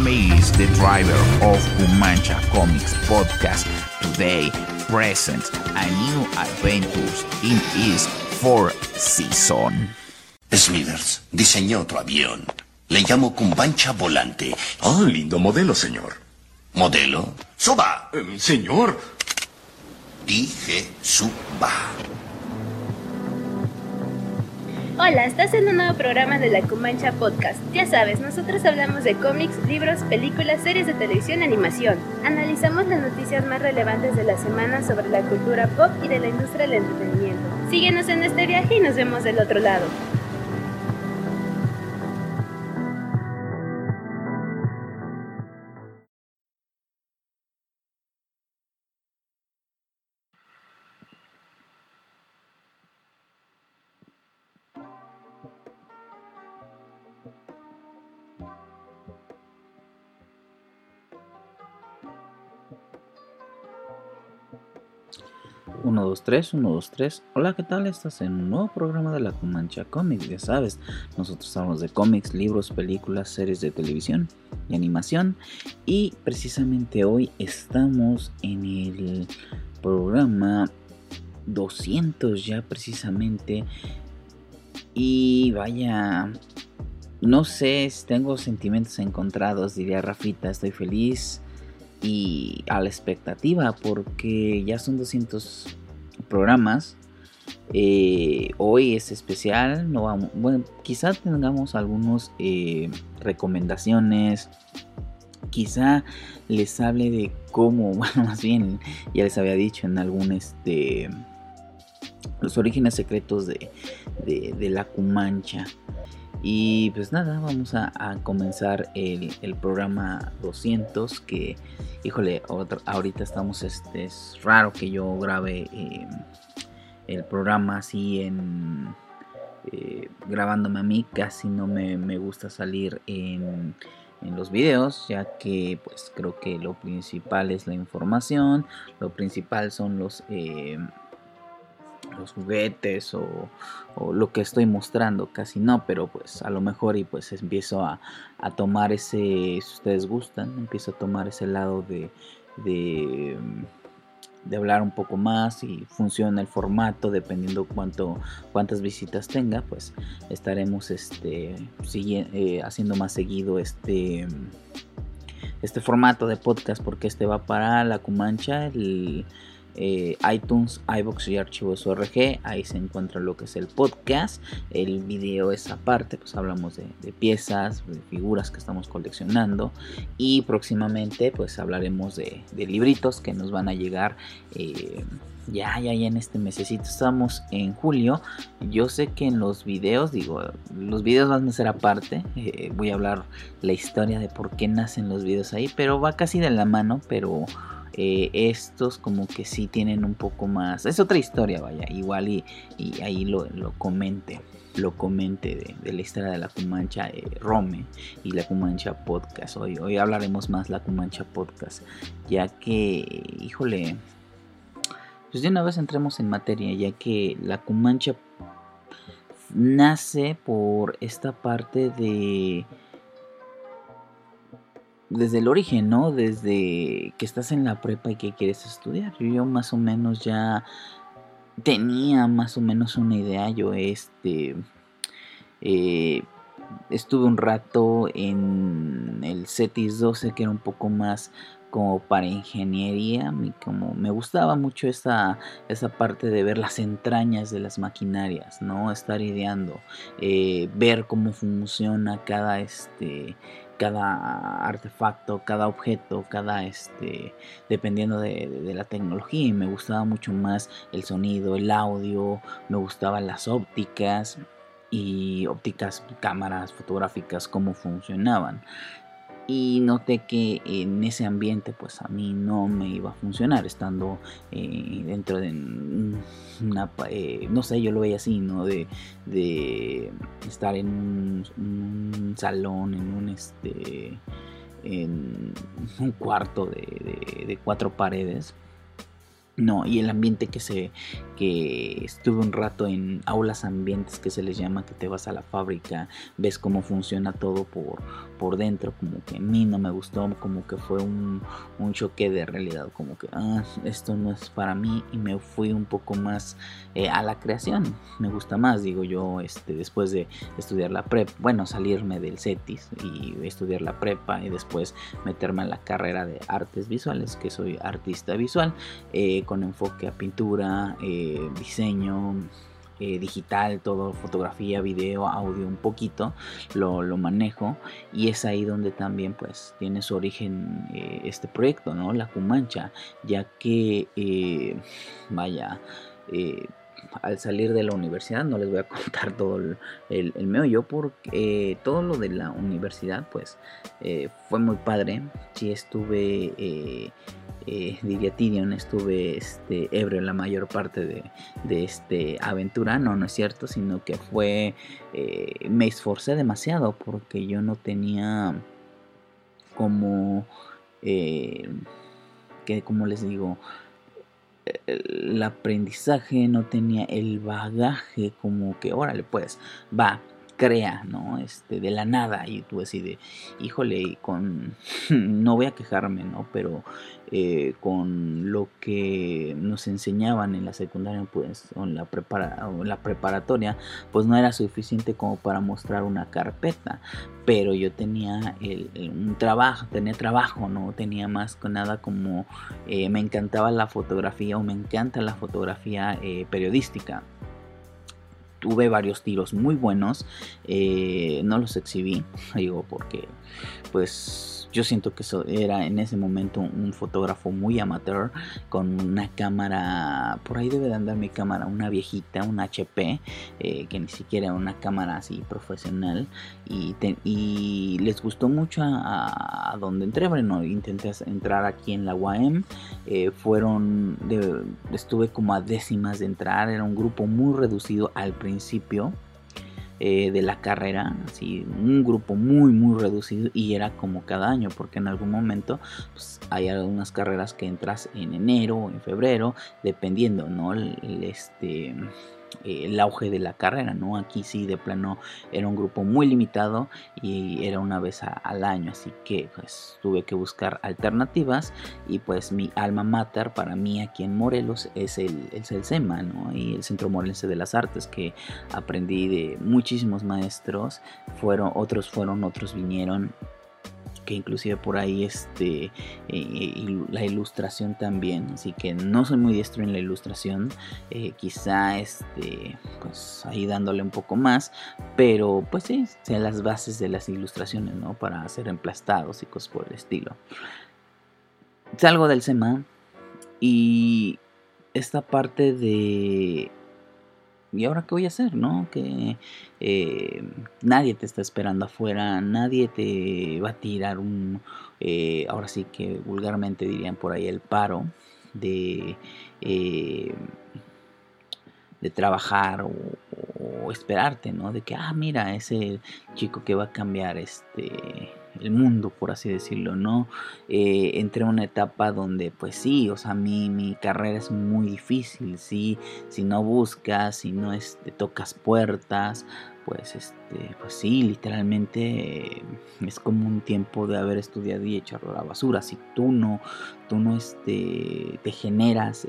is the driver of Kumancha Comics podcast. Today presents a new adventures in its fourth season. Smithers diseñó otro avión. Le llamo Kumancha Volante. Oh, lindo modelo, señor. ¿Modelo? ¡Suba! Señor. Dije suba. Hola, estás en un nuevo programa de la Kumancha Podcast. Ya sabes, nosotros hablamos de cómics, libros, películas, series de televisión, animación. Analizamos las noticias más relevantes de la semana sobre la cultura pop y de la industria del entretenimiento. Síguenos en este viaje y nos vemos del otro lado. Uno, dos, tres, 1, 2, 3. Hola, ¿qué tal? Estás en un nuevo programa de la Kumancha Comics. Ya sabes, nosotros hablamos de cómics, libros, películas, series de televisión y animación. Y precisamente hoy estamos en el programa 200 ya precisamente. Y vaya, no sé, tengo sentimientos encontrados, diría Rafita. Estoy feliz y a la expectativa porque ya son 200 programas. Hoy es especial, no vamos, bueno, quizá tengamos algunas recomendaciones, quizá les hable de cómo, bueno, más bien ya les había dicho en algún los orígenes secretos de la Kumancha. Y pues nada, vamos a comenzar el programa 200 que, híjole, ahorita estamos, es raro que yo grabe el programa así grabándome a mí, casi no me gusta salir en los videos, ya que pues creo que lo principal es la información, lo principal son los juguetes o lo que estoy mostrando, casi no, pero pues a lo mejor y pues empiezo a tomar ese, si ustedes gustan, empiezo a tomar ese lado de hablar un poco más y funciona el formato dependiendo cuántas visitas tenga, pues estaremos haciendo más seguido este formato de podcast, porque va para la Kumancha, iTunes, iVoox y archivos.org. Ahí se encuentra lo que es el podcast. El video es aparte, pues hablamos de piezas, de figuras que estamos coleccionando, y próximamente pues hablaremos de libritos que nos van a llegar ya en este mesecito. Estamos en julio. Yo sé que en los videos, los videos van a ser aparte. Voy a hablar la historia de por qué nacen los videos ahí, pero va casi de la mano, pero estos como que sí tienen un poco más, es otra historia, vaya, igual y ahí lo comente de la historia de la Kumancha, Rome y la Kumancha Podcast. Hoy hablaremos más la Kumancha Podcast, ya que, híjole, pues de una vez entremos en materia, ya que la Kumancha nace por esta parte desde el origen, ¿no? Desde que estás en la prepa y que quieres estudiar. Yo más o menos ya tenía más o menos una idea. Yo estuve un rato en el CETIS 12, que era un poco más como para ingeniería. Como me gustaba mucho esa parte de ver las entrañas de las maquinarias, ¿no? Estar ideando, ver cómo funciona cada artefacto, cada objeto, dependiendo de la tecnología. Y me gustaba mucho más el sonido, el audio, me gustaban las ópticas, cámaras fotográficas, cómo funcionaban. Y noté que en ese ambiente pues a mí no me iba a funcionar, estando dentro de una, no sé, yo lo veía así, ¿no? De estar en un salón, en un cuarto de 4 paredes, No, y el ambiente que estuve un rato en aulas ambientes que se les llama, que te vas a la fábrica, ves cómo funciona todo por dentro, como que a mí no me gustó, como que fue un choque de realidad, como que esto no es para mí, y me fui un poco más a la creación. Me gusta más, digo yo, después de estudiar la prepa, bueno, salirme del CETIS y estudiar la prepa y después meterme en la carrera de artes visuales, que soy artista visual, con enfoque a pintura, diseño, digital, todo, fotografía, video, audio, un poquito lo manejo, y es ahí donde también pues tiene su origen este proyecto, ¿no? La Cumancha, ya que al salir de la universidad, no les voy a contar todo el meollo, porque todo lo de la universidad pues fue muy padre. Sí estuve diría Tyrion, estuve ebrio la mayor parte de esta aventura. No es cierto, sino que me esforcé demasiado, porque yo no tenía como como les digo, el aprendizaje, no tenía el bagaje, como que órale pues, va, crea, ¿no? De la nada, y tú así de, híjole, y no voy a quejarme, ¿no? Pero con lo que nos enseñaban en la secundaria, pues, o en la preparatoria, pues no era suficiente como para mostrar una carpeta. Pero yo tenía tenía trabajo, ¿no? Tenía más que nada como, me encantaba la fotografía, o me encanta la fotografía periodística. Tuve varios tiros muy buenos, no los exhibí, digo, porque pues yo siento que era en ese momento un fotógrafo muy amateur, con una cámara, por ahí debe de andar mi cámara, una viejita, una HP, que ni siquiera era una cámara así profesional, y les gustó mucho a donde entré. Bueno, intenté entrar aquí en la UAM, estuve como a décimas de entrar, era un grupo muy reducido al principio de la carrera, así, un grupo muy muy reducido, y era como cada año, porque en algún momento pues, hay algunas carreras que entras en enero o en febrero, dependiendo, ¿no? El auge de la carrera, ¿no? Aquí sí de plano era un grupo muy limitado y era una vez al año, así que pues tuve que buscar alternativas, y pues mi alma mater para mí aquí en Morelos es el CEMA, ¿no? Y el Centro Morelense de las Artes, que aprendí de muchísimos maestros, otros vinieron, que inclusive por ahí la ilustración también, así que no soy muy diestro en la ilustración, quizá pues ahí dándole un poco más, pero pues sí, sé las bases de las ilustraciones, ¿no? Para hacer emplastados y cosas por el estilo. Salgo del SEMA y esta parte de ¿y ahora qué voy a hacer? ¿No? Que nadie te está esperando afuera, nadie te va a tirar ahora sí que vulgarmente dirían por ahí, el paro de trabajar o esperarte, ¿no? De que, mira, es el chico que va a cambiar el mundo, por así decirlo, ¿no? Entré a una etapa donde, pues sí, o sea, mi carrera es muy difícil, ¿sí? Si no buscas, si no tocas puertas, pues sí, literalmente es como un tiempo de haber estudiado y echarlo a la basura. Si tú no te generas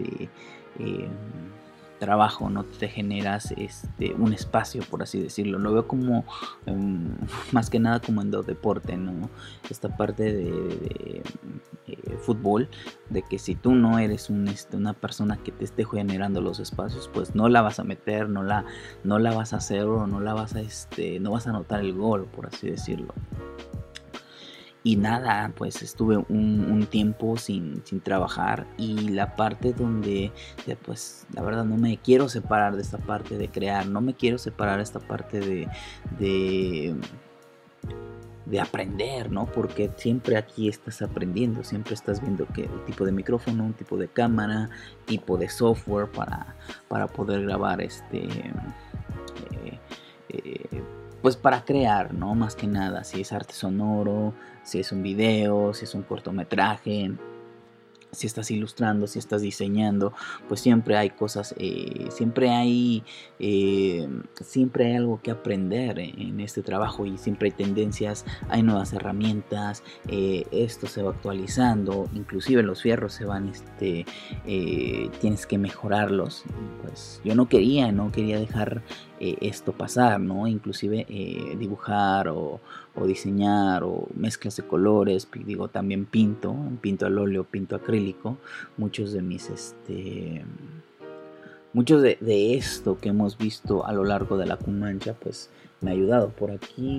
trabajo, no te generas un espacio, por así decirlo. Lo veo como más que nada como en deporte, ¿no? Esta parte de fútbol, de que si tú no eres una persona que te esté generando los espacios, pues no la vas a meter, no la vas a hacer, o no vas a anotar el gol, por así decirlo. Y nada, pues estuve un tiempo sin trabajar, y la parte donde pues la verdad no me quiero separar de esta parte de crear, no me quiero separar de esta parte de aprender, ¿no? Porque siempre aquí estás aprendiendo, siempre estás viendo un tipo de micrófono, un tipo de cámara, tipo de software para poder grabar pues para crear, ¿no? Más que nada, si es arte sonoro, si es un video, si es un cortometraje, si estás ilustrando, si estás diseñando, pues siempre hay cosas, siempre hay algo que aprender en este trabajo, y siempre hay tendencias, hay nuevas herramientas, esto se va actualizando, inclusive los fierros se van, tienes que mejorarlos. Pues yo no quería dejar esto pasar, ¿no? Inclusive dibujar o diseñar o mezclas de colores, digo, también pinto al óleo, pinto acrílico. Muchos de mis muchos de esto que hemos visto a lo largo de la Cumancha, pues me ha ayudado. Por aquí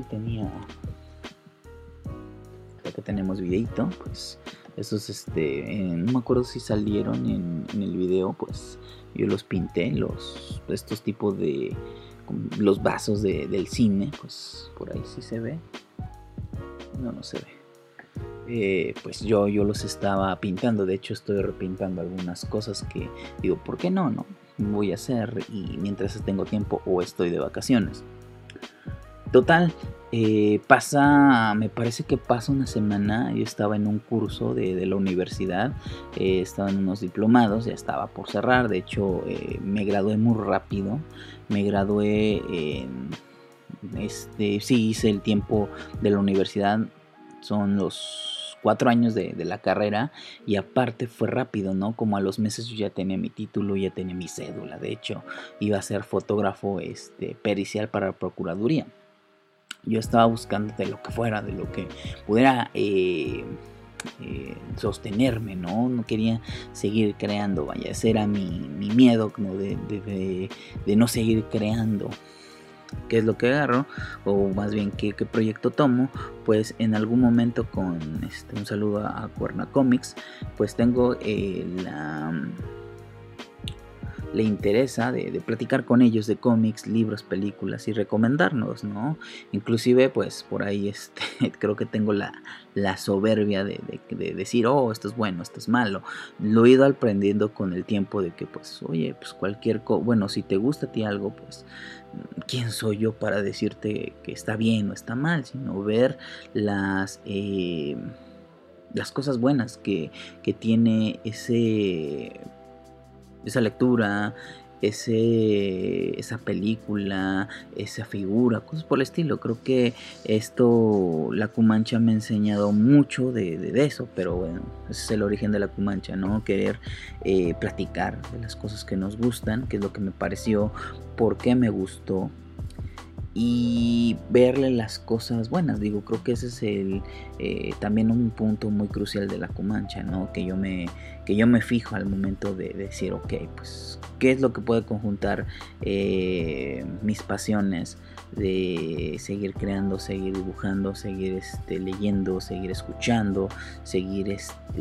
creo que tenemos videito, pues estos no me acuerdo si salieron en el video, pues yo los pinté, estos tipos de los vasos del cine, pues por ahí sí se ve. No se ve. Pues yo los estaba pintando. De hecho estoy repintando algunas cosas que digo, ¿por qué no voy a hacer? Y mientras tengo tiempo o estoy de vacaciones. Total, me parece que pasa una semana. Yo estaba en un curso de la universidad, estaba en unos diplomados, ya estaba por cerrar. De hecho, me gradué muy rápido. Me gradué sí, hice el tiempo de la universidad. Son los 4 años de la carrera, y aparte fue rápido, ¿no? Como a los meses yo ya tenía mi título, ya tenía mi cédula. De hecho, iba a ser fotógrafo pericial para la Procuraduría. Yo estaba buscando de lo que fuera, de lo que pudiera sostenerme, ¿no? No quería seguir creando, vaya, ese era mi miedo, ¿no? de no seguir creando. ¿Qué es lo que agarro? O más bien, ¿qué proyecto tomo? Pues en algún momento con un saludo a Cuerna Comics, pues tengo le interesa de platicar con ellos de cómics, libros, películas y recomendarnos, ¿no? Inclusive pues por ahí creo que tengo la soberbia de decir, oh, esto es bueno, esto es malo. Lo he ido aprendiendo con el tiempo, de que pues, oye, pues bueno, si te gusta a ti algo, pues ¿quién soy yo para decirte que está bien o está mal? Sino ver las cosas buenas que tiene esa lectura, esa película, esa figura, cosas por el estilo. Creo que la Cumancha me ha enseñado mucho de eso, pero bueno, ese es el origen de la Cumancha, ¿no? Querer platicar de las cosas que nos gustan, qué es lo que me pareció, por qué me gustó, y verle las cosas buenas. Digo, creo que ese es también un punto muy crucial de la Cumancha, ¿no? Que yo me fijo al momento de decir, ok, pues qué es lo que puede conjuntar mis pasiones de seguir creando, seguir dibujando, seguir leyendo, seguir escuchando, seguir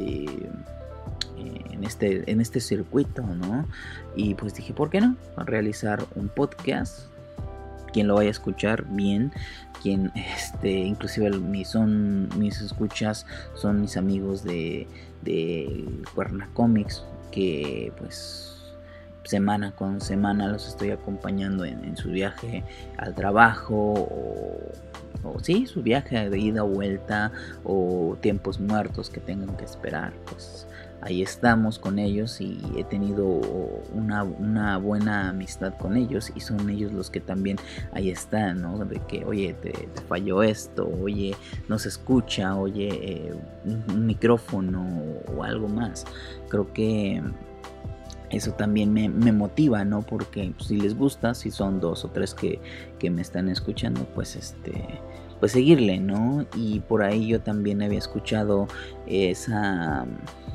en este circuito, ¿no? Y pues dije, ¿por qué no? realizar un podcast. Quien lo vaya a escuchar bien, quien inclusive mis escuchas son mis amigos de Cuerna Comics, que pues semana con semana los estoy acompañando en su viaje al trabajo, o sí, su viaje de ida o vuelta, o tiempos muertos que tengan que esperar. Pues ahí estamos con ellos, y he tenido una buena amistad con ellos, y son ellos los que también ahí están, ¿no? De que, oye, te falló esto, oye, no se escucha, oye, un micrófono o algo más. Creo que eso también me motiva, ¿no? Porque pues, si les gusta, si son 2 o 3 que me están escuchando, pues pues seguirle, ¿no? Y por ahí yo también había escuchado esa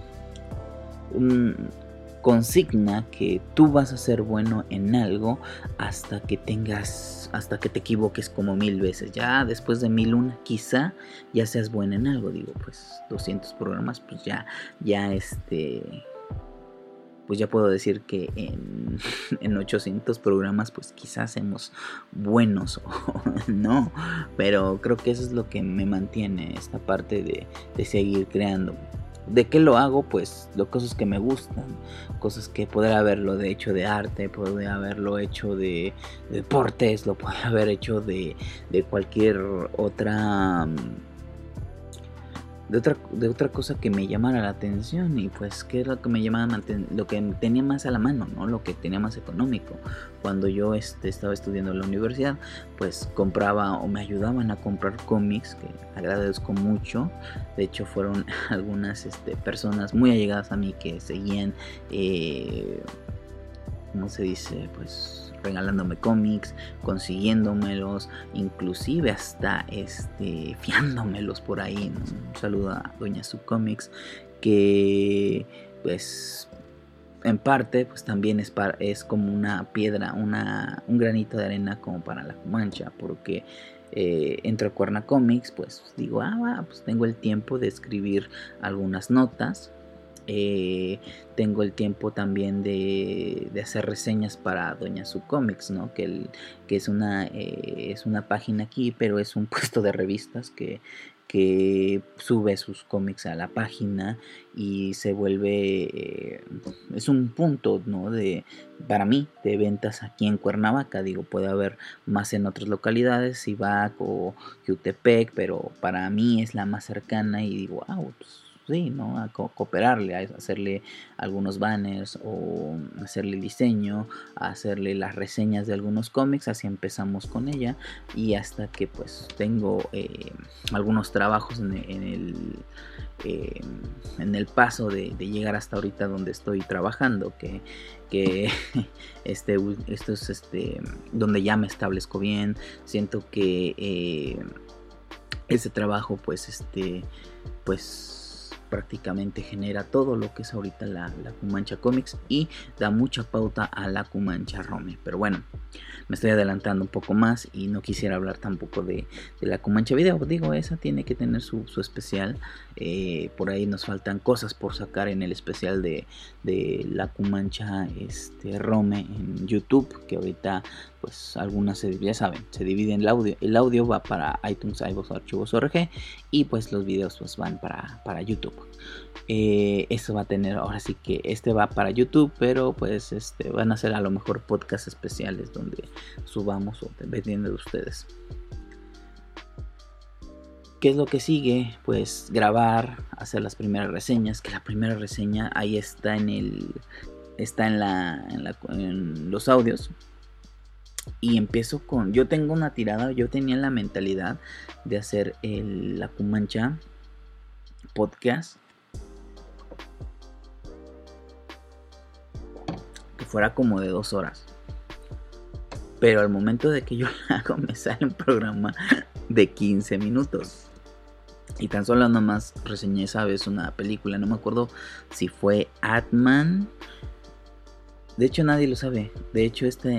consigna, que tú vas a ser bueno en algo hasta que te equivoques como 1000 veces. Ya después de 1001 quizá ya seas bueno en algo. Digo, pues 200 programas, pues ya pues ya puedo decir que en 800 programas pues quizás seamos buenos, no, pero creo que eso es lo que me mantiene, esta parte de seguir creando. ¿De qué lo hago? Pues cosas que me gustan, cosas que podría haberlo hecho de arte, podría haberlo hecho de deportes, lo podría haber hecho de cualquier otra de otra cosa que me llamara la atención, y pues qué es lo que me llamaba lo que tenía más a la mano, ¿no? Lo que tenía más económico. Cuando yo estaba estudiando en la universidad, pues compraba o me ayudaban a comprar cómics, que agradezco mucho. De hecho fueron algunas personas muy allegadas a mí que seguían, ¿cómo se dice? Pues regalándome cómics, consiguiéndomelos, inclusive hasta fiándomelos por ahí, ¿no? Un saludo a Doña Subcomics, que pues en parte pues también es como una piedra, un granito de arena como para la Comancha, porque entro a Cuerna Comics, pues digo, pues tengo el tiempo de escribir algunas notas. Tengo el tiempo también de hacer reseñas para Doña Subcomics, ¿no? Que es una página aquí, pero es un puesto de revistas que sube sus cómics a la página y se vuelve, es un punto, ¿no? Para mí, de ventas aquí en Cuernavaca. Digo, puede haber más en otras localidades, Cibac o Jutepec, pero para mí es la más cercana y digo, pues sí, ¿no? A cooperarle, a hacerle algunos banners o hacerle diseño, a hacerle las reseñas de algunos cómics. Así empezamos con ella, y hasta que pues tengo algunos trabajos en el paso de llegar hasta ahorita donde estoy trabajando, que esto es donde ya me establezco bien. Siento que ese trabajo pues prácticamente genera todo lo que es ahorita la Comancha Comics y da mucha pauta a la Comancha Rome. Pero bueno, me estoy adelantando un poco más y no quisiera hablar tampoco de la Comancha Video. Digo, esa tiene que tener su especial. Por ahí nos faltan cosas por sacar en el especial de la Comancha Rome en YouTube, que ahorita pues algunas ya saben, se divide en el audio va para iTunes, iVoox, Archivos ORG, y pues los videos pues van para YouTube. Eso va a tener, ahora sí que va para YouTube, pero pues van a ser a lo mejor podcasts especiales donde subamos, o dependiendo de ustedes. ¿Qué es lo que sigue? Pues grabar, hacer las primeras reseñas, que la primera reseña ahí está en los audios. Y empiezo yo tengo una tirada, yo tenía la mentalidad de hacer la Comancha podcast que fuera como de 2 horas. Pero al momento de que yo la hago, me sale un programa de 15 minutos. Y tan solo nomás reseñé esa vez una película, no me acuerdo si fue Ant-Man. De hecho nadie lo sabe. De hecho esta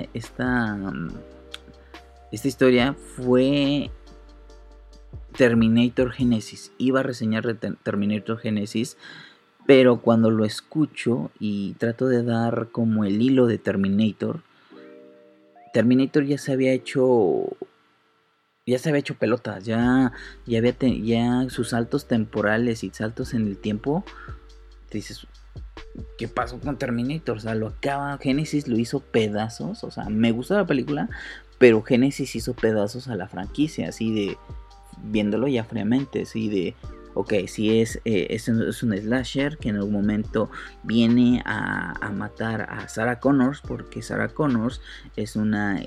historia fue Terminator Genesis. Iba a reseñar Terminator Genesis, pero cuando lo escucho y trato de dar como el hilo de Terminator ya se había hecho pelotas, ya sus saltos temporales y saltos en el tiempo. Te dices, ¿qué pasó con Terminator? O sea, Genesis lo hizo pedazos. O sea, me gustó la película, pero Genesis hizo pedazos a la franquicia, así de, viéndolo ya fríamente, así de, ok, si es un slasher que en algún momento viene a matar a Sarah Connors, porque Sarah Connors es una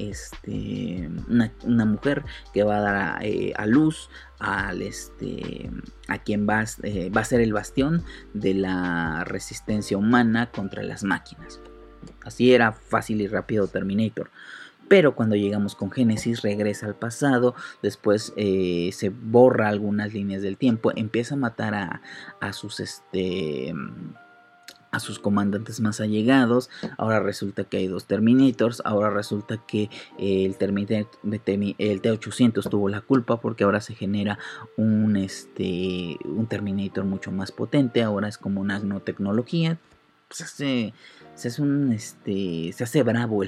mujer que va a dar a luz a quien va a ser el bastión de la resistencia humana contra las máquinas. Así era fácil y rápido Terminator. Pero cuando llegamos con Genesis, regresa al pasado, después se borra algunas líneas del tiempo, empieza a matar a sus comandantes más allegados. Ahora resulta que hay 2 Terminators, ahora resulta que el T-800 tuvo la culpa, porque ahora se genera un Terminator mucho más potente, ahora es como una nanotecnología. Se hace bravo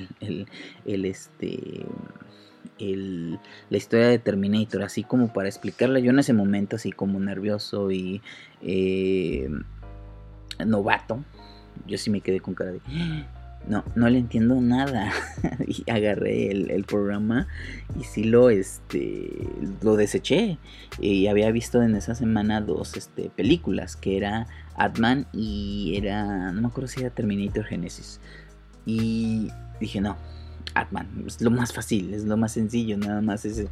la historia de Terminator, así como para explicarla. Yo en ese momento, así como nervioso y novato, yo sí me quedé con cara de no le entiendo nada. Y agarré el programa y sí lo deseché. Y había visto en esa semana 2 películas, que era Ant-Man y era, no me acuerdo si era Terminator Genesis. Y dije, no, Ant-Man es lo más fácil, es lo más sencillo, nada más es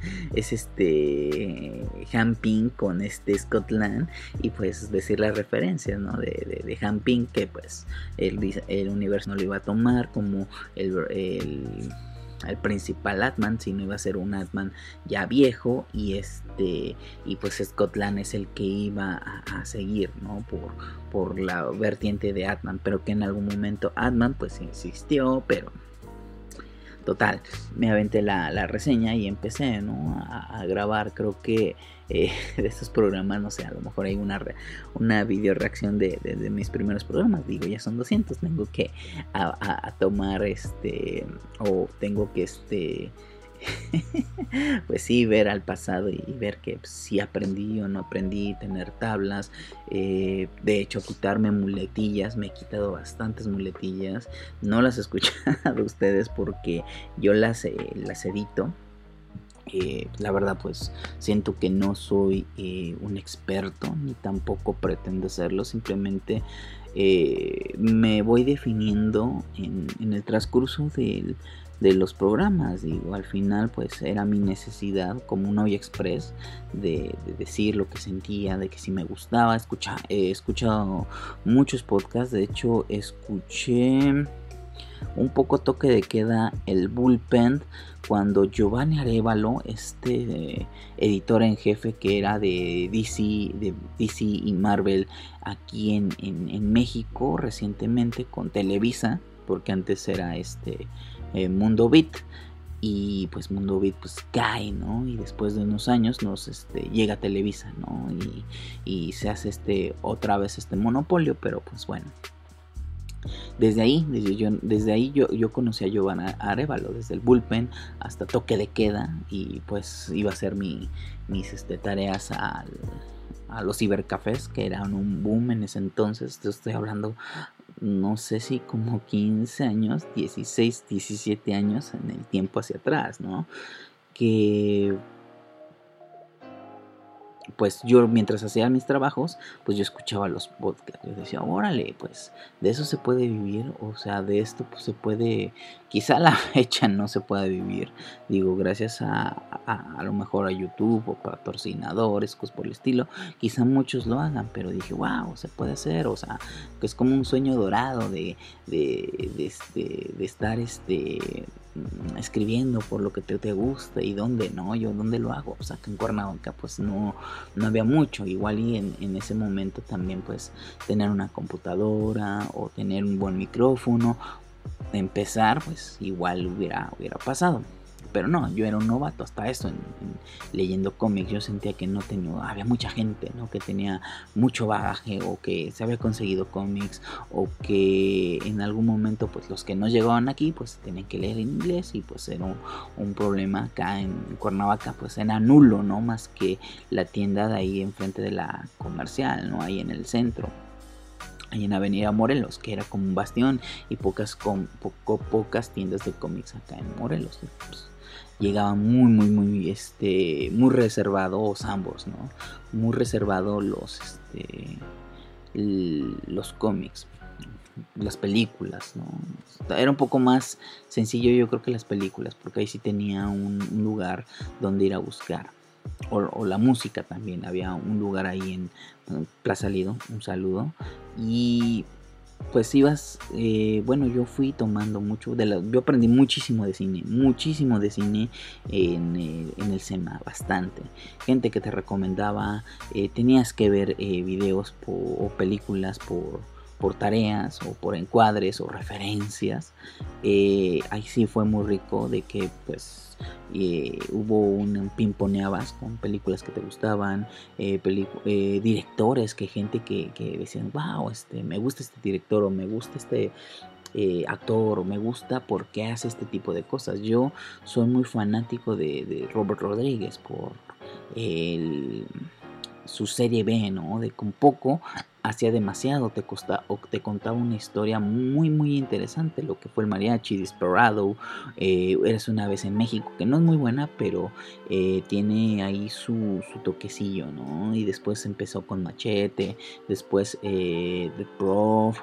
Han Ping con Scott Lang, y pues decir las referencias, ¿no? de Han Ping, que pues el universo no lo iba a tomar como el principal Ant-Man, sino iba a ser un Ant-Man ya viejo, y pues Scott Lang es el que iba a seguir, ¿no? por la vertiente de Ant-Man, pero que en algún momento Ant-Man pues insistió, pero total, me aventé la reseña y empecé, ¿no? a grabar. Creo que de estos programas, no sé, a lo mejor hay una video reacción de mis primeros programas. Digo, ya son 200, tengo que a tomar o tengo que pues sí, ver al pasado y ver que pues, si aprendí o no aprendí, tener tablas, de hecho quitarme muletillas. Me he quitado bastantes muletillas, no las he escuchado ustedes porque yo las edito. La verdad pues siento que no soy un experto, ni tampoco pretendo serlo. Simplemente me voy definiendo en el transcurso de los programas. Digo, al final pues era mi necesidad como un olla express de decir lo que sentía, de que si me gustaba. He escuchado muchos podcasts. De hecho escuché un poco Toque de Queda, el Bullpen, cuando Giovanni Arévalo, editor en jefe que era de DC y Marvel aquí en México, recientemente con Televisa, porque antes era Mundo Beat, y pues Mundo Beat pues cae, ¿no? Y después de unos años llega Televisa, ¿no? Y se hace otra vez monopolio, pero pues bueno. Desde ahí yo conocí a Giovanni Arévalo, desde el Bullpen hasta Toque de Queda, y pues iba a hacer mis tareas a los cibercafés, que eran un boom en ese entonces. Te estoy hablando, no sé si como 15 años, 16, 17 años en el tiempo hacia atrás, ¿no? Que pues yo mientras hacía mis trabajos, pues yo escuchaba los podcasts. Yo decía, órale, pues de eso se puede vivir. O sea, de esto pues se puede, quizá a la fecha no se pueda vivir. Digo, gracias a lo mejor a YouTube o patrocinadores, cosas por el estilo. Quizá muchos lo hagan, pero dije, wow, se puede hacer. O sea, que es como un sueño dorado de estar escribiendo por lo que te gusta. Y dónde, ¿no? Yo dónde lo hago. O sea, que en Cuernavaca pues no había mucho. Igual y en ese momento también pues tener una computadora o tener un buen micrófono, empezar pues igual hubiera pasado. Pero no, yo era un novato hasta eso en leyendo cómics. Yo sentía que había mucha gente, ¿no? Que tenía mucho bagaje, o que se había conseguido cómics, o que en algún momento pues los que no llegaban aquí pues tenían que leer en inglés, y pues era un problema. Acá en Cuernavaca pues era nulo, ¿no? Más que la tienda de ahí enfrente de la Comercial, ¿no? Ahí en el centro, ahí en Avenida Morelos, que era como un bastión, y pocas tiendas de cómics acá en Morelos. Pues, llegaba muy reservados ambos, ¿no? Muy reservado los cómics, las películas, ¿no? Era un poco más sencillo, yo creo, que las películas, porque ahí sí tenía un lugar donde ir a buscar. O la música también, había un lugar ahí en Plaza Lido, un saludo. Y pues ibas, yo fui tomando mucho yo aprendí muchísimo de cine en el SEMA, bastante. Gente que te recomendaba, tenías que ver videos o películas por tareas, o por encuadres o referencias. Ahí sí fue muy rico de que pues hubo un pimponeabas con películas que te gustaban, directores, gente que decían, wow, me gusta este director, o me gusta este actor, o me gusta porque hace este tipo de cosas. Yo soy muy fanático de Robert Rodríguez por su serie B, ¿no? De con poco hacía demasiado, te contaba una historia muy muy interesante, lo que fue el Mariachi Desperado, Eres una vez en México, que no es muy buena, pero tiene ahí su toquecillo, ¿no? Y después empezó con Machete, después The Prof,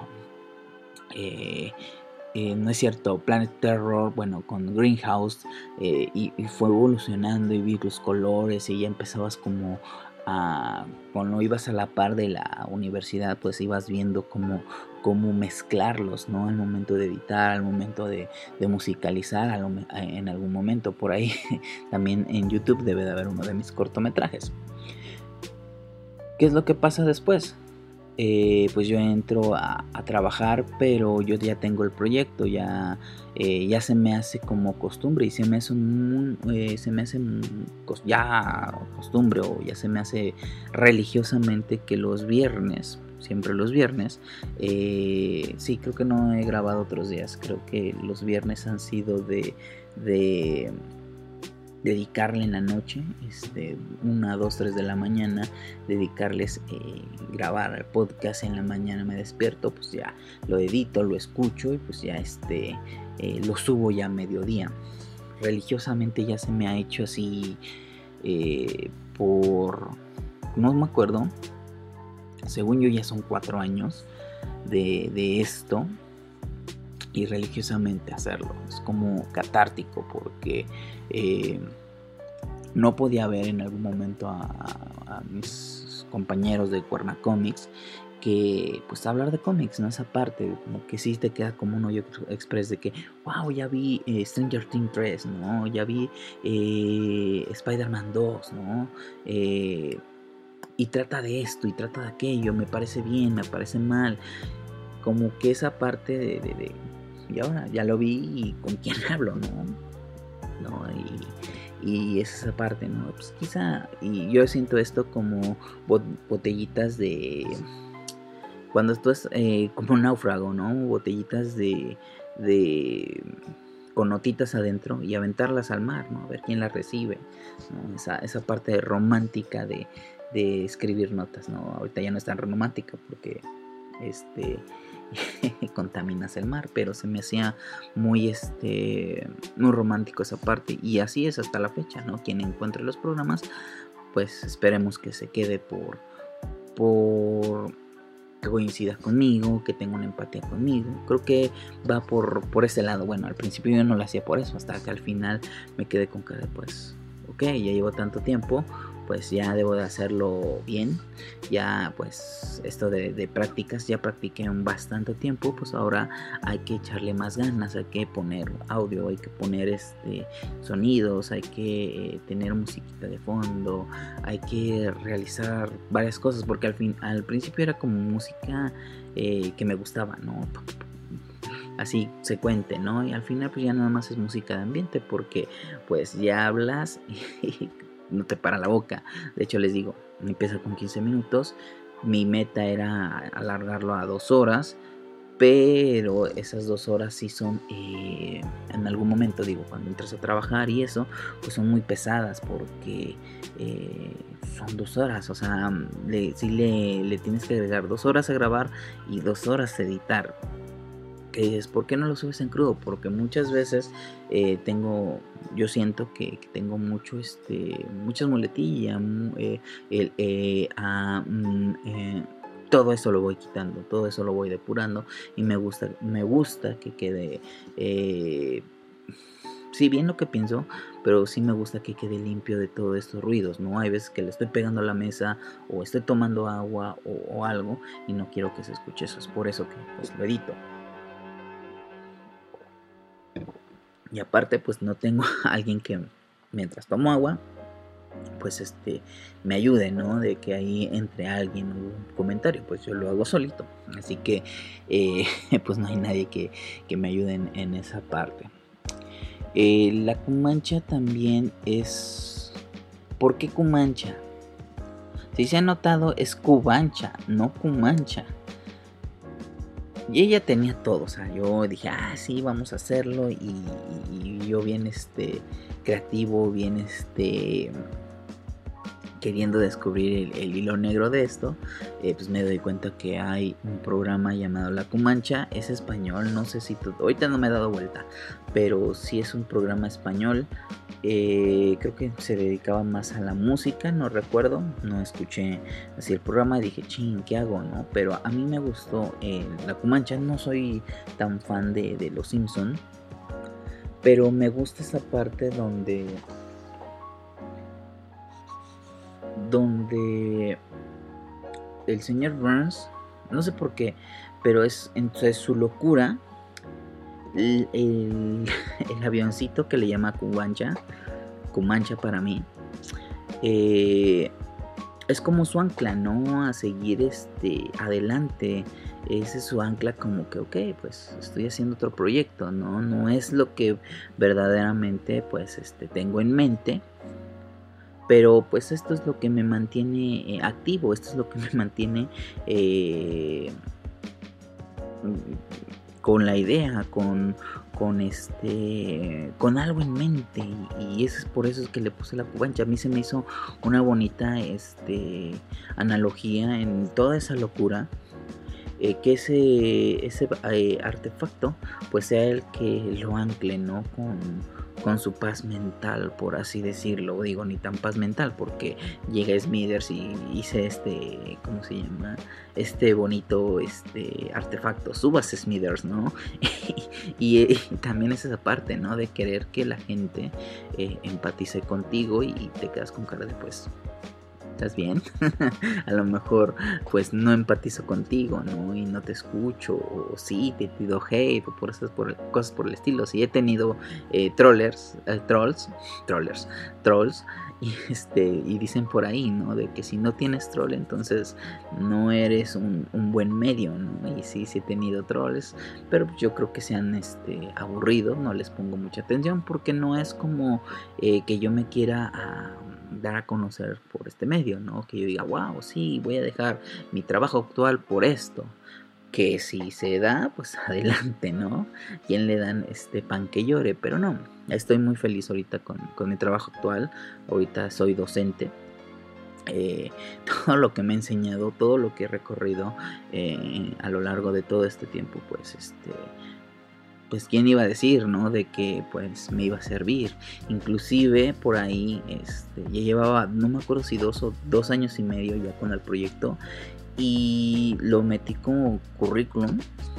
no es cierto, Planet Terror, bueno, con Greenhouse, y fue evolucionando y vi los colores y ya empezabas como cuando ibas a la par de la universidad, pues ibas viendo cómo mezclarlos, ¿no? Al momento de editar, al momento de musicalizar, en algún momento por ahí. También en YouTube debe de haber uno de mis cortometrajes. ¿Qué es lo que pasa después? Pues yo entro a trabajar, pero yo ya tengo el proyecto, ya se me hace como costumbre y se me hace ya costumbre, o ya se me hace religiosamente que los viernes, siempre los viernes, sí, creo que no he grabado otros días, creo que los viernes han sido de dedicarle en la noche, 1, 2, 3 de la mañana, dedicarles grabar el podcast. En la mañana me despierto, pues ya lo edito, lo escucho y pues ya lo subo ya a mediodía. Religiosamente ya se me ha hecho así no me acuerdo, según yo ya son 4 años de esto, y religiosamente hacerlo es como catártico, porque no podía ver en algún momento a mis compañeros de Cuerna Comics que pues hablar de cómics, ¿no? Esa parte como que sí te queda como un hoyo express de que wow, ya vi Stranger Things 3, ¿no? Ya vi Spider-Man 2, ¿no? Y trata de esto y trata de aquello, me parece bien, me parece mal, como que esa parte de y ahora ya lo vi y con quién hablo, ¿no? Y es esa parte, ¿no? Pues quizá, y yo siento esto como botellitas de, cuando estás como un náufrago, ¿no? Botellitas de con notitas adentro y aventarlas al mar, ¿no? A ver quién las recibe, ¿no? Esa parte romántica de escribir notas, ¿no? Ahorita ya no es tan romántica porque contaminas el mar, pero se me hacía muy muy romántico esa parte, y así es hasta la fecha, ¿no? Quien encuentre los programas, pues esperemos que se quede por que coincida conmigo, que tenga una empatía conmigo. Creo que va por ese lado. Bueno, al principio yo no lo hacía por eso, hasta que al final me quedé con que pues ok, ya llevo tanto tiempo, pues ya debo de hacerlo bien. Ya pues esto de prácticas, ya practiqué un bastante tiempo, pues ahora hay que echarle más ganas, hay que poner audio, hay que poner sonidos, hay que tener musiquita de fondo, hay que realizar varias cosas, porque al principio era como música que me gustaba, ¿no? Así se cuente, ¿no? Y al final pues ya nada más es música de ambiente, porque pues ya hablas y no te para la boca. De hecho les digo, empieza con 15 minutos, mi meta era alargarlo a 2 horas, pero esas 2 horas sí son en algún momento, digo, cuando entras a trabajar y eso, pues son muy pesadas, porque son 2 horas, o sea, sí le tienes que agregar 2 horas a grabar y 2 horas a editar. Que es, ¿por qué no lo subes en crudo? Porque muchas veces yo siento que tengo muchas muletillas, todo eso lo voy quitando, todo eso lo voy depurando, y me gusta que quede, sí, bien lo que pienso, pero sí me gusta que quede limpio de todos estos ruidos, ¿no? Hay veces que le estoy pegando a la mesa, o estoy tomando agua o algo, y no quiero que se escuche eso. Es por eso que pues lo edito. Y aparte pues no tengo a alguien que mientras tomo agua pues me ayude, ¿no? De que ahí entre alguien un comentario, pues yo lo hago solito. Así que pues no hay nadie que me ayude en esa parte. La Cumancha también es... ¿Por qué Cumancha? Si se ha notado, es Cubancha, no Cumancha. Y ella tenía todo, o sea, yo dije, sí, vamos a hacerlo, y yo bien creativo, bien queriendo descubrir el hilo negro de esto, pues me doy cuenta que hay un programa llamado La Cumancha. Es español, no sé si ahorita no me he dado vuelta, pero sí es un programa español. Creo que se dedicaba más a la música, no recuerdo, no escuché así el programa y dije, ching, ¿qué hago? ¿No? Pero a mí me gustó La Cumancha. No soy tan fan de Los Simpson, pero me gusta esa parte donde el señor Burns, no sé por qué, pero es entonces su locura, el avioncito que le llama Cumancha para mí, es como su ancla, ¿no? A seguir adelante. Ese es su ancla, como que, ok, pues estoy haciendo otro proyecto, ¿no? No es lo que verdaderamente pues tengo en mente. Pero pues esto es lo que me mantiene activo, esto es lo que me mantiene con la idea, con algo en mente. Y eso es por eso es que le puse La Cumancha. A mí se me hizo una bonita analogía en toda esa locura. Que ese artefacto pues sea el que lo ancle, ¿no? Con su paz mental, por así decirlo. Digo, ni tan paz mental, porque llega Smithers y hice ¿cómo se llama? Bonito artefacto. Subas Smithers, ¿no? y también es esa parte, ¿no? De querer que la gente empatice contigo y te quedas con cara de pues, ¿estás bien? A lo mejor pues no empatizo contigo, ¿no? Y no te escucho, o sí, te pido hate, o cosas por el estilo. Sí, he tenido trolls, y dicen por ahí, ¿no? De que si no tienes troll, entonces no eres un buen medio, ¿no? Y sí he tenido trolls, pero yo creo que se han aburrido, no les pongo mucha atención, porque no es como que yo me quiera dar a conocer por este medio, ¿no? Que yo diga, wow, sí, voy a dejar mi trabajo actual por esto. Que si se da, pues adelante, ¿no? ¿Quién le dan pan que llore? Pero no, estoy muy feliz ahorita con mi trabajo actual. Ahorita soy docente. Todo lo que me ha enseñado, todo lo que he recorrido a lo largo de todo este tiempo, pues quién iba a decir, ¿no? De que pues me iba a servir. Inclusive por ahí ya llevaba, no me acuerdo si 2 años y medio ya con el proyecto, y lo metí como currículum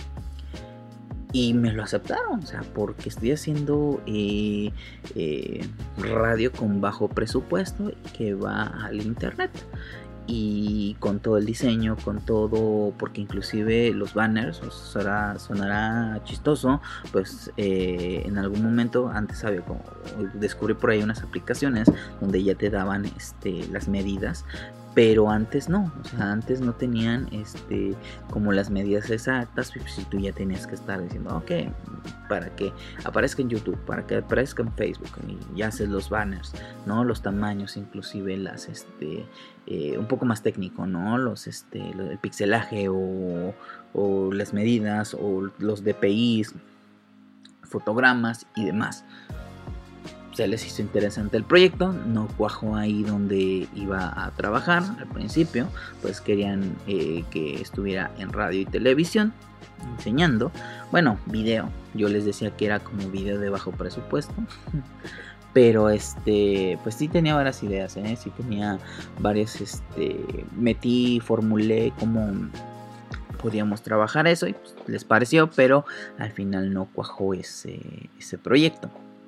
y me lo aceptaron, o sea, porque estoy haciendo radio con bajo presupuesto que va al internet. Y con todo el diseño, con todo, porque inclusive los banners, sonará chistoso, pues en algún momento antes descubrí por ahí unas aplicaciones donde ya te daban las medidas, pero antes no, o sea, antes no tenían como las medidas exactas. Si tú ya tenías que estar diciendo, ok, para que aparezca en YouTube, para que aparezca en Facebook, y ya haces los banners, ¿no? Los tamaños, inclusive las un poco más técnico, ¿no? El pixelaje o las medidas o los DPIs, fotogramas y demás. Se les hizo interesante el proyecto, no cuajó ahí donde iba a trabajar al principio, pues querían que estuviera en radio y televisión enseñando, bueno, video. Yo les decía que era como video de bajo presupuesto. Pero pues sí tenía varias ideas, sí tenía varias, formulé cómo podíamos trabajar eso y pues, les pareció, pero al final no cuajó ese proyecto.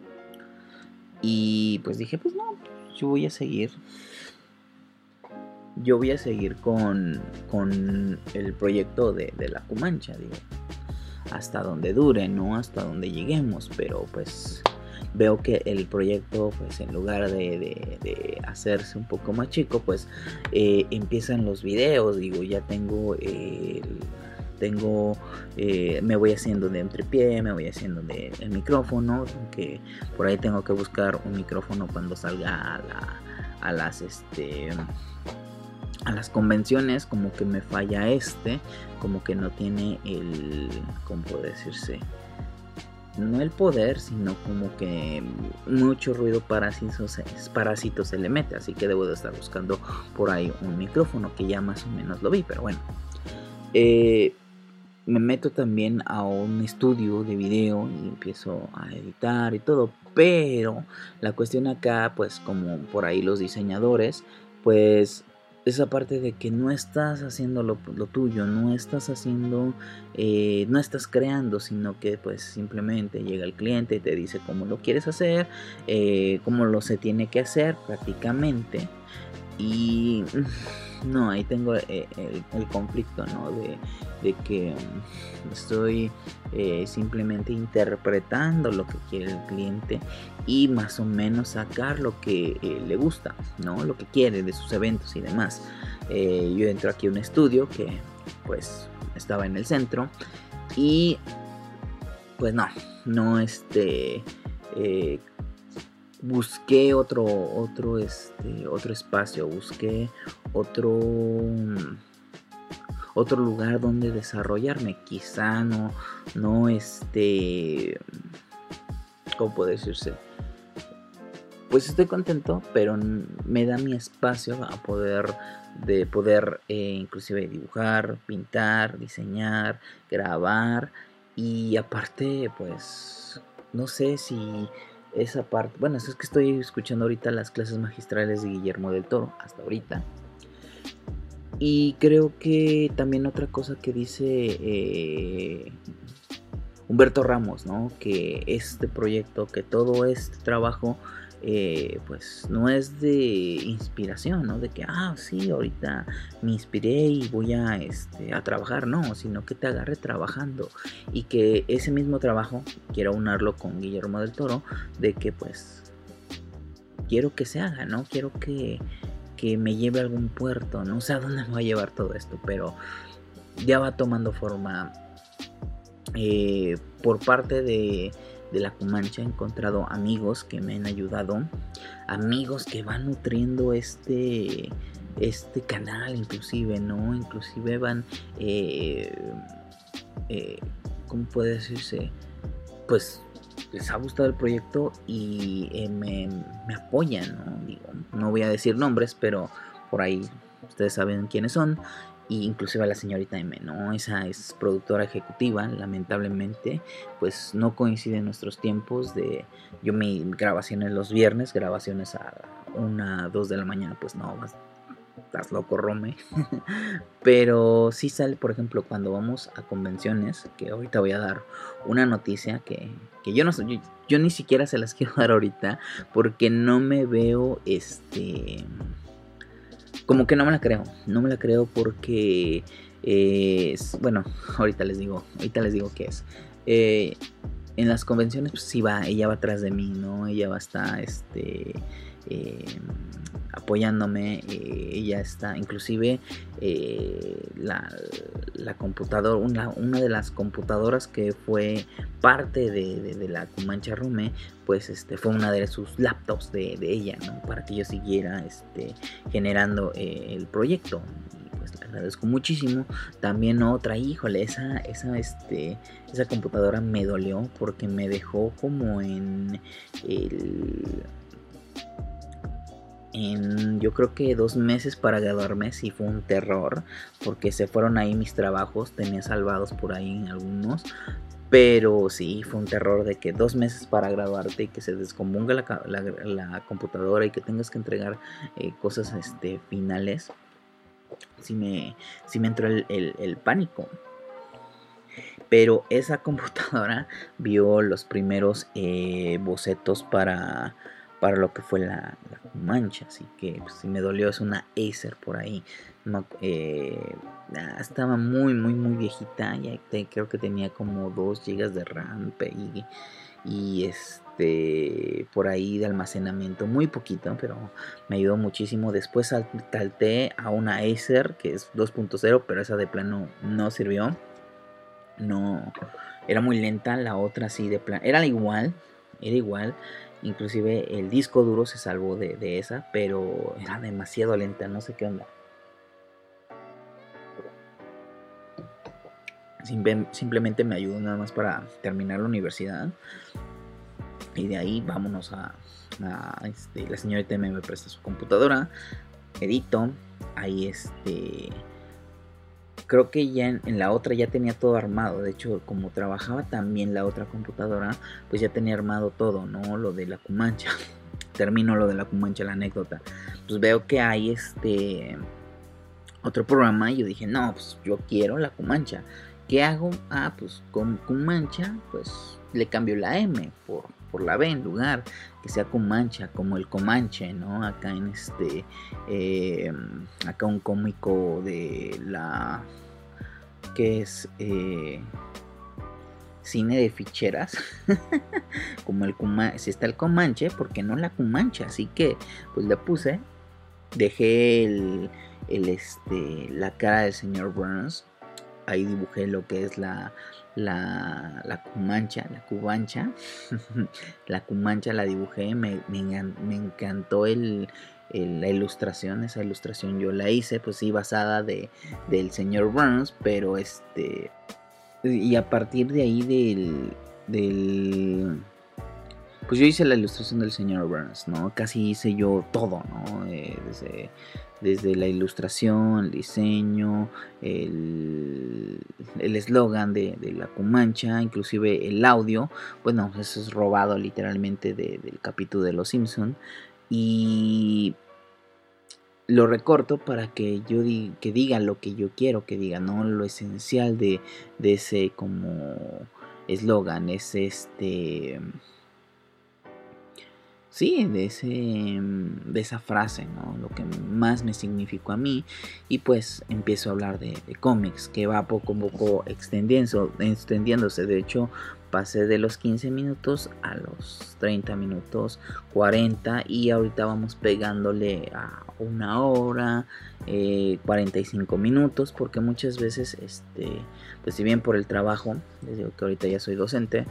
Y pues dije, pues no, yo voy a seguir con el proyecto de La Cumancha, digo, hasta donde dure, ¿no? Hasta donde lleguemos, pero pues veo que el proyecto, pues en lugar de hacerse un poco más chico, pues empiezan los videos. Digo, ya tengo me voy haciendo de un tripié, me voy haciendo el micrófono, que por ahí tengo que buscar un micrófono cuando salga a las convenciones. Como que me falla como que no tiene ¿cómo puede decirse? no el poder, sino como que mucho ruido parásitos se le mete, así que debo de estar buscando por ahí un micrófono, que ya más o menos lo vi, pero bueno. Me meto también a un estudio de video y empiezo a editar y todo, pero la cuestión acá, pues como por ahí los diseñadores, pues esa parte de que no estás haciendo lo tuyo, no estás haciendo, no estás creando, sino que pues simplemente llega el cliente y te dice cómo lo quieres hacer, cómo lo se tiene que hacer prácticamente. Y no, ahí tengo el conflicto, ¿no? De que estoy simplemente interpretando lo que quiere el cliente y más o menos sacar lo que le gusta, ¿no? Lo que quiere de sus eventos y demás. Yo entro aquí a un estudio que pues estaba en el centro y pues no busqué otro espacio, busqué otro lugar donde desarrollarme. Quizá no ¿cómo puede decirse? Pues estoy contento, pero me da mi espacio a poder inclusive dibujar, pintar, diseñar, grabar, y aparte pues no sé si esa parte, bueno, es que estoy escuchando ahorita las clases magistrales de Guillermo del Toro, hasta ahorita. Y creo que también otra cosa que dice Humberto Ramos, ¿no? Que este proyecto, que todo este trabajo, pues no es de inspiración, ¿no? De que, sí, ahorita me inspiré y voy a trabajar, no, sino que te agarre trabajando y que ese mismo trabajo quiero unarlo con Guillermo del Toro, de que pues quiero que se haga, ¿no? Quiero que me lleve a algún puerto, no sé a dónde me va a llevar todo esto, pero ya va tomando forma. Por parte de la Comancha he encontrado amigos que me han ayudado, amigos que van nutriendo este canal, inclusive, ¿no? Inclusive van, ¿cómo puede decirse? Pues les ha gustado el proyecto y me apoyan, ¿no? Digo, no voy a decir nombres, pero por ahí ustedes saben quiénes son. Y inclusive a la señorita M, ¿no? Esa es productora ejecutiva. Lamentablemente pues no coinciden nuestros tiempos de mi grabaciones los viernes, grabaciones a 1, 2 de la mañana, pues no, estás loco, Rome. Pero sí sale, por ejemplo, cuando vamos a convenciones, que ahorita voy a dar una noticia que yo no sé, yo ni siquiera se las quiero dar ahorita, porque no me veo como que no me la creo porque bueno, ahorita les digo qué es. En las convenciones pues sí ella va atrás de mí, ¿no? Ella va a estar apoyándome, ella está, inclusive la computadora, una de las computadoras que fue parte de la Comancha Rome, pues fue una de sus laptops de ella, ¿no? Para que yo siguiera generando el proyecto. Y pues le agradezco muchísimo. También otra, híjole, esa computadora me dolió porque me dejó como yo creo que 2 meses para graduarme. Sí fue un terror porque se fueron ahí mis trabajos, tenía salvados por ahí algunos, pero sí fue un terror de que 2 meses para graduarte y que se descomponga la computadora y que tengas que entregar cosas finales. Sí me entró el pánico. Pero esa computadora vio los primeros bocetos para lo que fue la Comancha, así que pues, sí me dolió. Es una Acer por ahí, no, estaba muy viejita, ya creo que tenía como 2 GB de RAM y por ahí de almacenamiento, muy poquito, pero me ayudó muchísimo. Después salté a una Acer que es 2.0, pero esa de plano no sirvió, no, era muy lenta. La otra sí de plano era igual, inclusive el disco duro se salvó de esa, pero era demasiado lenta, no sé qué onda. simplemente me ayudó nada más para terminar la universidad. Y de ahí vámonos a la señorita me presta su computadora, edito, ahí creo que ya en la otra ya tenía todo armado. De hecho, como trabajaba también la otra computadora, pues ya tenía armado todo, ¿no? Lo de la Cumancha. Termino lo de la Cumancha, la anécdota. Pues veo que hay otro programa y yo dije, no, pues yo quiero la Cumancha. ¿Qué hago? Pues con Cumancha, pues le cambio la M por la B en lugar, que sea Cumancha, como el Comanche, ¿no? Acá en acá un cómico de la que es cine de ficheras, como el Comanche, si está el Comanche, ¿por qué no la Cumancha? Así que pues le puse, dejé la cara del señor Burns, ahí dibujé lo que es la Cumancha, la Cubancha, la Cumancha la dibujé, me encantó la ilustración, esa ilustración yo la hice, pues sí, basada del señor Burns, pero y a partir de ahí pues yo hice la ilustración del señor Burns, ¿no? Casi hice yo todo, ¿no? Desde la ilustración, el diseño, el eslogan de la Cumancha, inclusive el audio. Bueno, eso es robado literalmente del capítulo de Los Simpson. Y lo recorto para que que diga lo que yo quiero que diga, ¿no? Lo esencial de ese como eslogan es sí, de esa frase, ¿no? Lo que más me significó a mí. Y pues empiezo a hablar de cómics, que va poco a poco extendiéndose. De hecho, pasé de los 15 minutos a los 30 minutos, 40. Y ahorita vamos pegándole a 1 hora, 45 minutos. Porque muchas veces, pues si bien por el trabajo, les digo que ahorita ya soy docente,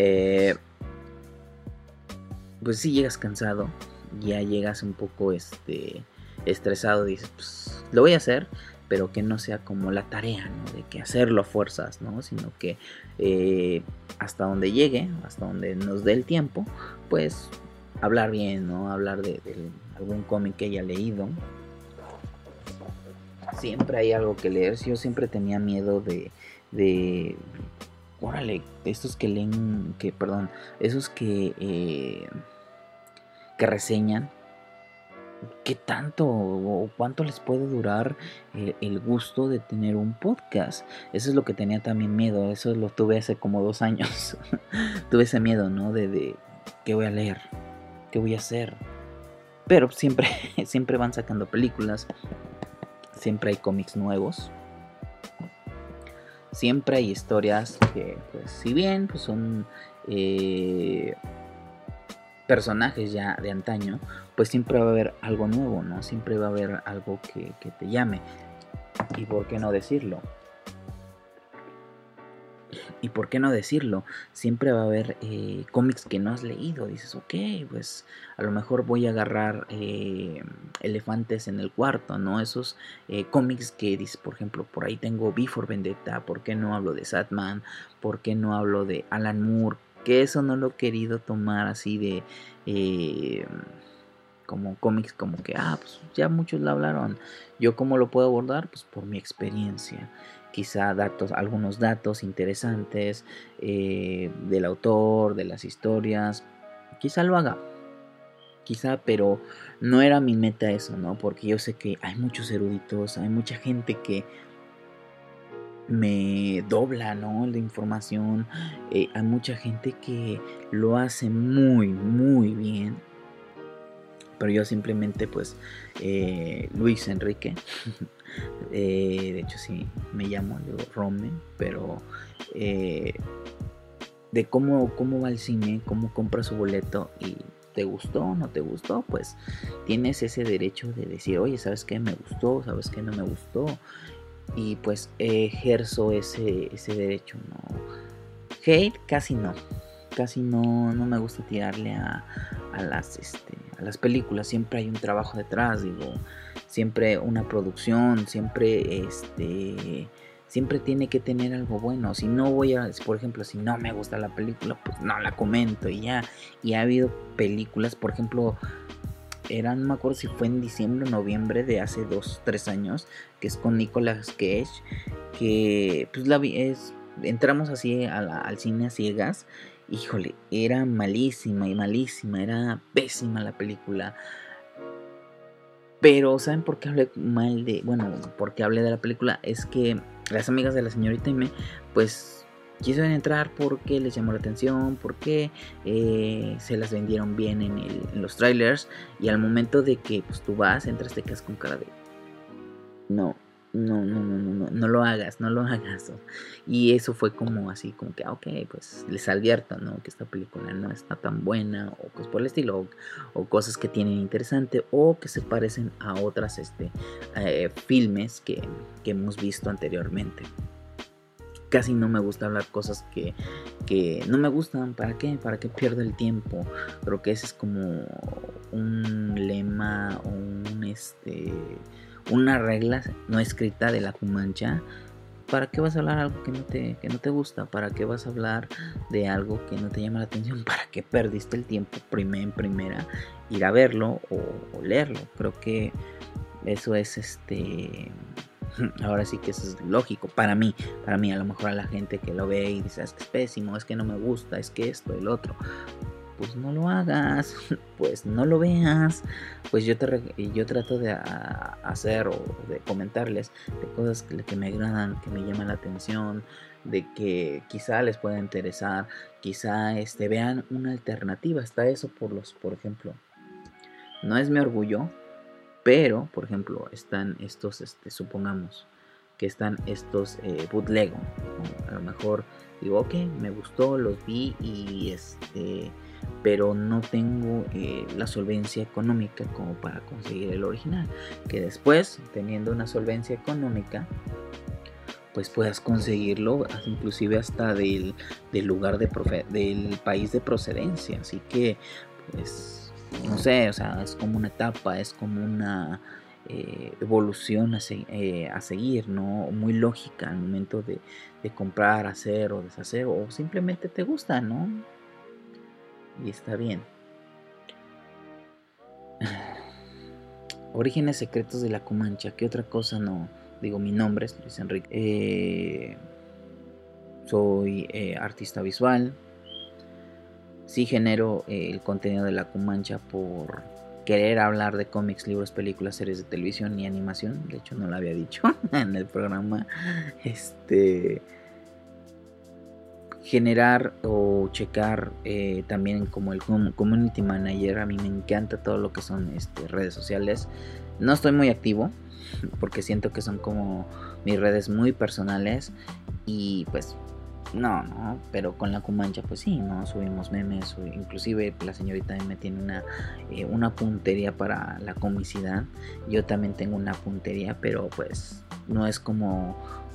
pues si llegas cansado, ya llegas un poco estresado, dices, pues lo voy a hacer, pero que no sea como la tarea, ¿no? De que hacerlo a fuerzas, ¿no? Sino que hasta donde llegue, hasta donde nos dé el tiempo, pues hablar bien, ¿no? Hablar de algún cómic que haya leído. Siempre hay algo que leer. Yo siempre tenía miedo órale, estos que leen, esos que reseñan, ¿qué tanto o cuánto les puede durar el gusto de tener un podcast? Eso es lo que tenía también miedo, eso lo tuve hace como 2 años. Tuve ese miedo, ¿no? De ¿qué voy a leer? ¿Qué voy a hacer? Pero siempre van sacando películas, siempre hay cómics nuevos. Siempre hay historias que, pues, si bien pues, son personajes ya de antaño, pues siempre va a haber algo nuevo, ¿no? Siempre va a haber algo que te llame. ¿Y por qué no decirlo? Siempre va a haber cómics que no has leído. Dices, ok, pues a lo mejor voy a agarrar Elefantes en el Cuarto, ¿no? Esos cómics que dices, por ejemplo, por ahí tengo V for Vendetta. ¿Por qué no hablo de Sandman? ¿Por qué no hablo de Alan Moore? Que eso no lo he querido tomar así de como cómics como que pues ya muchos lo hablaron. ¿Yo cómo lo puedo abordar? Pues por mi experiencia. Quizá algunos datos interesantes del autor, de las historias. Quizá lo haga. Pero no era mi meta eso, ¿no? Porque yo sé que hay muchos eruditos, hay mucha gente que me dobla, ¿no? La información. Hay mucha gente que lo hace muy, muy bien. Pero yo simplemente, pues, Luis Enrique. De hecho, sí, me llamo Romen. Pero de cómo va el cine, cómo compra su boleto y te gustó o no te gustó, pues tienes ese derecho de decir, oye, ¿sabes qué? Me gustó, ¿sabes qué? No me gustó. Y pues ejerzo ese derecho, ¿no? Hate, casi no me gusta tirarle a las películas. Siempre hay un trabajo detrás, digo, siempre una producción, siempre siempre tiene que tener algo bueno. Si no por ejemplo, si no me gusta la película, pues no la comento y ya. Y ha habido películas, por ejemplo, no me acuerdo si fue en diciembre o noviembre de hace 2-3 años, que es con Nicolas Cage, que pues entramos así al cine a ciegas. Híjole, era malísima, era pésima la película. Pero ¿saben por qué hablé por qué hablé de la película? Es que las amigas de la señorita Ime, pues quisieron entrar porque les llamó la atención, porque se las vendieron bien en los trailers, y al momento de que pues tú entras, te quedas con cara de no lo hagas. Y eso fue como así, como que ok, pues les advierto, ¿no? Que esta película no está tan buena, o pues por el estilo, o cosas que tienen interesante, o que se parecen a otras filmes que hemos visto anteriormente. Casi no me gusta hablar cosas que no me gustan. ¿Para qué? ¿Para qué pierdo el tiempo? Creo que ese es como un lema o una regla no escrita de la Cumancha. ¿Para qué vas a hablar algo que no te gusta? ¿Para qué vas a hablar de algo que no te llama la atención? ¿Para qué perdiste el tiempo en primera ir a verlo o leerlo? Creo que eso es ahora sí que eso es lógico para mí. A lo mejor a la gente que lo ve y dice, es que es pésimo, es que no me gusta, es que esto, el otro. Pues no lo hagas, pues no lo veas. Pues yo trato de hacer o de comentarles de cosas que me agradan, que me llaman la atención, de que quizá les pueda interesar, quizá vean una alternativa. Hasta eso, por ejemplo, no es mi orgullo, pero por ejemplo están estos, supongamos que están estos bootleg, ¿no? A lo mejor digo, ok, me gustó, los vi y pero no tengo la solvencia económica como para conseguir el original. Que después, teniendo una solvencia económica, pues puedas conseguirlo inclusive hasta del lugar del país de procedencia. Así que pues no sé, o sea, es como una etapa, es como una evolución a seguir, ¿no? Muy lógica al momento de comprar, hacer o deshacer, o simplemente te gusta, ¿no? Y está bien. Orígenes secretos de la Cumancha. ¿Qué otra cosa no? Digo, mi nombre es Luis Enrique. Soy artista visual. Sí genero el contenido de la Cumancha por querer hablar de cómics, libros, películas, series de televisión y animación. De hecho, no lo había dicho en el programa. Generar o checar también como el community manager. A mí me encanta todo lo que son redes sociales. No estoy muy activo porque siento que son como mis redes muy personales, y pues no, pero con la Cumancha pues sí, no subimos memes, inclusive la señorita me tiene una puntería para la comicidad. Yo también tengo una puntería, pero pues no es como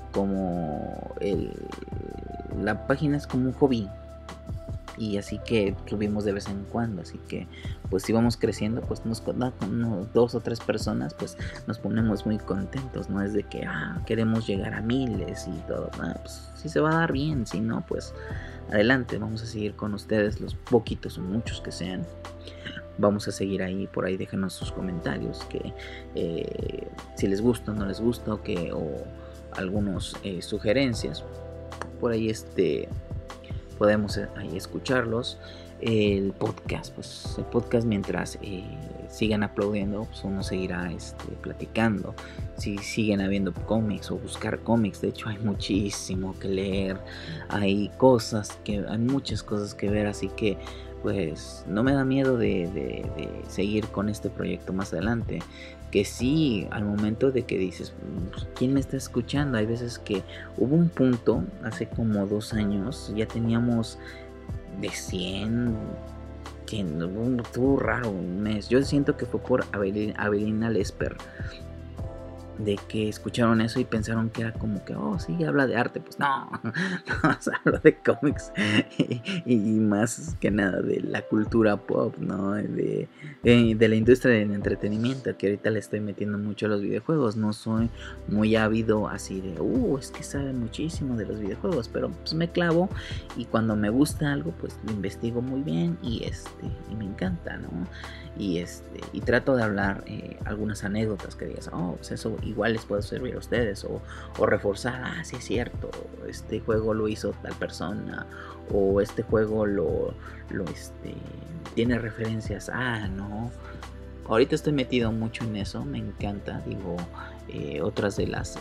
la página es como un hobby, y así que subimos de vez en cuando. Así que pues si vamos creciendo, pues con 2 o 3 personas pues nos ponemos muy contentos. No es de que queremos llegar a miles y todo, pues si se va a dar bien, si no pues adelante, vamos a seguir con ustedes, los poquitos o muchos que sean. Vamos a seguir ahí, por ahí déjenos sus comentarios, que si les gusta o no les gusta, o algunas sugerencias. Por ahí podemos ahí escucharlos. El podcast mientras sigan aplaudiendo, pues uno seguirá platicando. Si siguen habiendo cómics o buscar cómics, de hecho hay muchísimo que leer, hay muchas cosas que ver, así que pues no me da miedo de seguir con este proyecto más adelante. Que sí, al momento de que dices, ¿quién me está escuchando? Hay veces que hubo un punto, hace como 2 años, ya teníamos de 100, que estuvo raro un mes. Yo siento que fue por Avelina Lesper. de que escucharon eso y pensaron que era como que, oh, sí, habla de arte. Pues no, no, habla de cómics y más que nada de la cultura pop, ¿no? De la industria del entretenimiento, que ahorita le estoy metiendo mucho a los videojuegos. No soy muy ávido así de, es que sabe muchísimo de los videojuegos, pero pues me clavo y cuando me gusta algo, pues lo investigo muy bien y me encanta, ¿no? Y trato de hablar algunas anécdotas que digas, pues eso igual les puede servir a ustedes, o reforzar, sí es cierto, este juego lo hizo tal persona, o este juego lo tiene referencias, no. Ahorita estoy metido mucho en eso, me encanta, digo, otras de las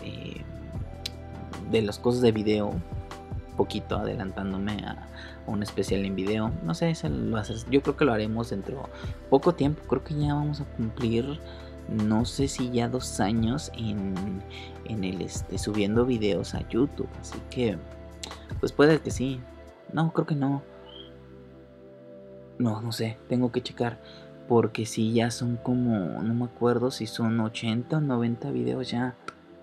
cosas de video, poquito adelantándome a un especial en video, no sé, yo creo que lo haremos dentro poco tiempo, creo que ya vamos a cumplir, no sé si ya 2 años en el subiendo videos a YouTube, así que pues puede que sí, no, creo que no sé, tengo que checar, porque si ya son como, no me acuerdo si son 80 o 90 videos, ya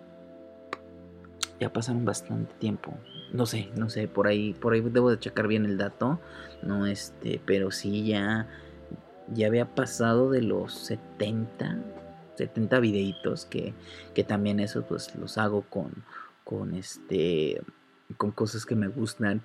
pasaron bastante tiempo. No sé, por ahí debo de checar bien el dato, no pero sí ya había pasado de los 70 videitos que también eso pues los hago con cosas que me gustan,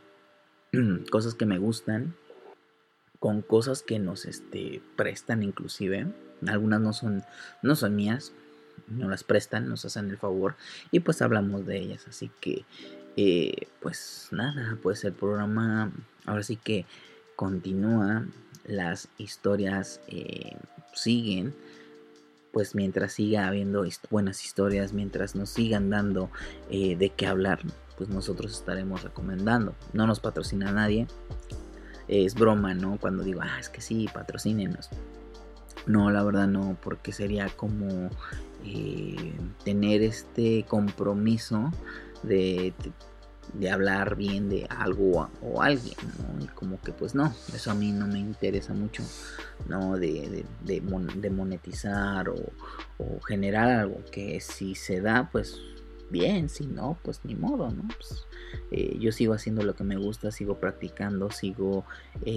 con cosas que nos prestan inclusive, algunas no son mías, nos las prestan, nos hacen el favor y pues hablamos de ellas, así que pues nada, pues el programa ahora sí que continúa, las historias siguen, pues mientras siga habiendo buenas historias, mientras nos sigan dando de qué hablar, pues nosotros estaremos recomendando. No nos patrocina nadie, es broma, ¿no? Cuando digo, es que sí, patrocínenos. No, la verdad no, porque sería como tener este compromiso de hablar bien de algo o alguien, ¿no? Y como que pues no, eso a mí no me interesa mucho, ¿no? De monetizar o generar algo, que si se da pues bien, si no pues ni modo, ¿no? Pues, yo sigo haciendo lo que me gusta, sigo practicando, sigo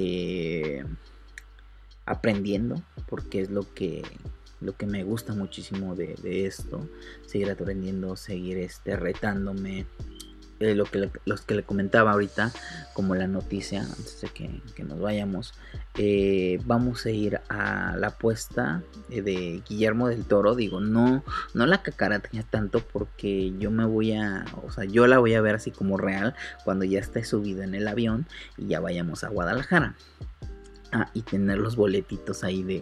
aprendiendo, porque es lo que me gusta muchísimo de esto, seguir aprendiendo, seguir retándome. Los que le comentaba ahorita, como la noticia antes de que nos vayamos, vamos a ir a la apuesta de Guillermo del Toro. Digo, no la cacarateña tanto, porque yo yo la voy a ver así como real cuando ya esté subido en el avión y ya vayamos a Guadalajara. Y tener los boletitos ahí de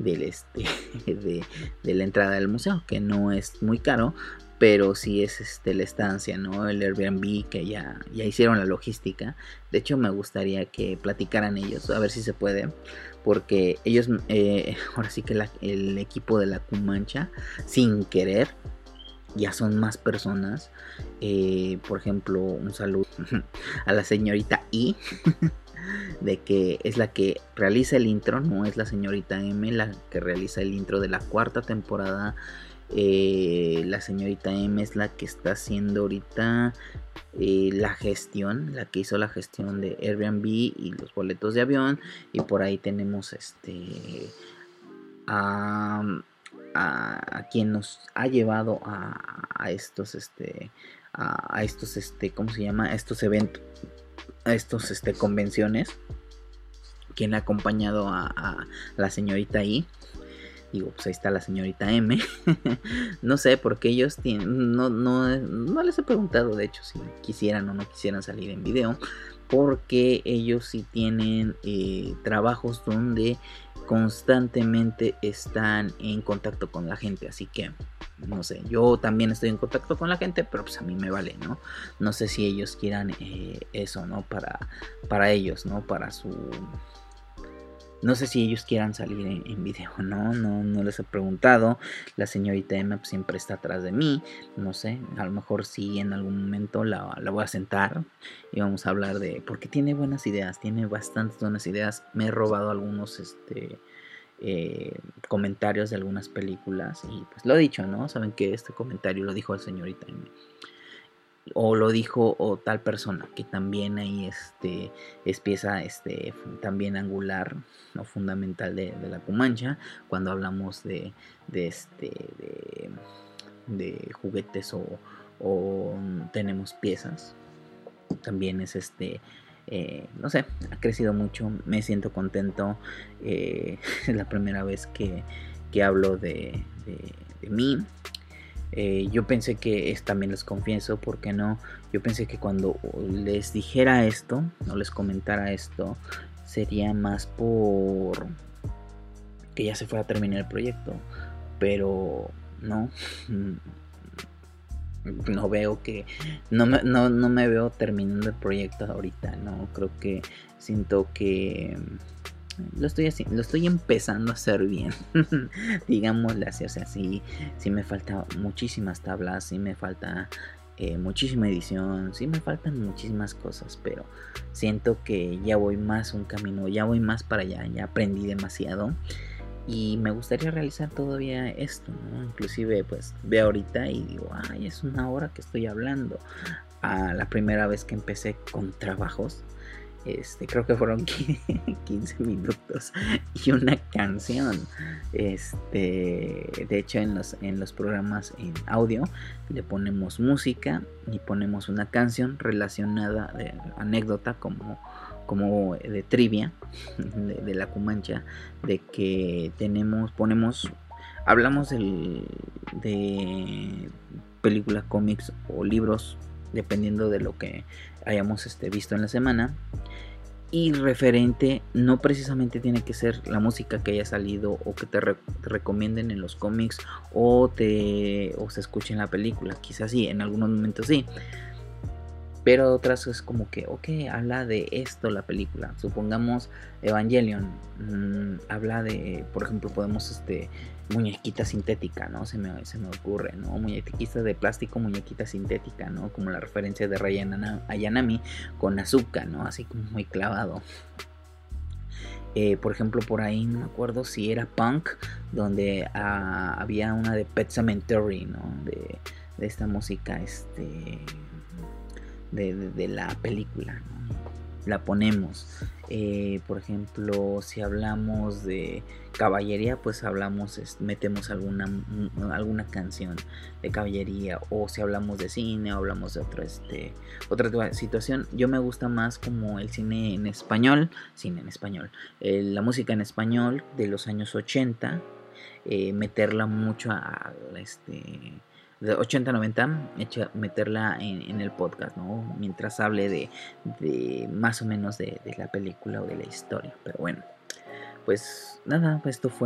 la entrada del museo, que no es muy caro, pero sí es la estancia, ¿no? El Airbnb, que ya hicieron la logística. De hecho, me gustaría que platicaran ellos, a ver si se puede, porque ellos, ahora sí que el equipo de la Cumancha, sin querer, ya son más personas. Por ejemplo, un saludo a la señorita I, de que es la que realiza el intro, no es la señorita M la que realiza el intro de la 4ª temporada. La señorita M es la que está haciendo ahorita la gestión, la que hizo la gestión de Airbnb y los boletos de avión. Y por ahí tenemos a quien nos ha llevado a estos ¿cómo se llama? Estos eventos, a estos convenciones, quien ha acompañado a la señorita I. Digo, pues ahí está la señorita M. No sé, porque ellos tienen, no les he preguntado, de hecho, si quisieran o no quisieran salir en video, porque ellos sí tienen trabajos donde constantemente están en contacto con la gente, así que no sé, yo también estoy en contacto con la gente, pero pues a mí me vale, ¿no? No sé si ellos quieran eso, ¿no? Para ellos, ¿no? No sé si ellos quieran salir en video, no les he preguntado. La señorita Emma pues, siempre está atrás de mí, no sé, a lo mejor sí en algún momento la voy a sentar y vamos a hablar porque tiene buenas ideas, tiene bastantes buenas ideas. Me he robado algunos comentarios de algunas películas y pues lo he dicho, ¿no? Saben que este comentario lo dijo el señorita o lo dijo o tal persona, que también ahí es pieza también angular o fundamental de la Cumancha cuando hablamos de juguetes o tenemos piezas. También es no sé, ha crecido mucho, me siento contento. Es la primera vez que hablo de mí. Yo pensé que, también les confieso, ¿por qué no? Yo pensé que cuando les dijera esto, o les comentara esto, sería más por que ya se fuera a terminar el proyecto. Pero no. No veo que no me veo terminando el proyecto ahorita, no creo que siento que lo estoy empezando a hacer bien. Digámosle así, o sea, sí me falta muchísimas tablas, sí me falta muchísima edición, sí me faltan muchísimas cosas, pero siento que ya voy más un camino, ya voy más para allá, ya aprendí demasiado. Y me gustaría realizar todavía esto, ¿no? Inclusive pues veo ahorita y digo, ay, es una hora que estoy hablando. La primera vez que empecé con trabajos, creo que fueron 15 minutos y una canción. De hecho en los programas en audio le ponemos música y ponemos una canción relacionada de anécdota como de trivia de la Cumancha, de que hablamos de películas, cómics o libros, dependiendo de lo que hayamos visto en la semana. Y referente, no precisamente tiene que ser la música que haya salido o que te recomienden en los cómics o se escuche en la película. Quizás sí, en algunos momentos sí. Pero otras es como que, ok, habla de esto la película. Supongamos Evangelion. Habla de, por ejemplo, podemos muñequita sintética, ¿no? Se me ocurre, ¿no? Muñequita de plástico, muñequita sintética, ¿no? Como la referencia de Rei Ayanami con Asuka, ¿no? Así como muy clavado. Por ejemplo, por ahí no me acuerdo si era Punk, donde había una de Pet Sematary, ¿no? De esta música, de la película, ¿no? La ponemos. Por ejemplo, si hablamos de caballería, pues metemos alguna canción de caballería. O si hablamos de cine o hablamos de otra situación. Yo me gusta más como el cine en español, la música en español de los años 80, meterla mucho de 80-90, meterla en el podcast, ¿no? Mientras hable de más o menos de la película o de la historia. Pero bueno, pues nada, esto fue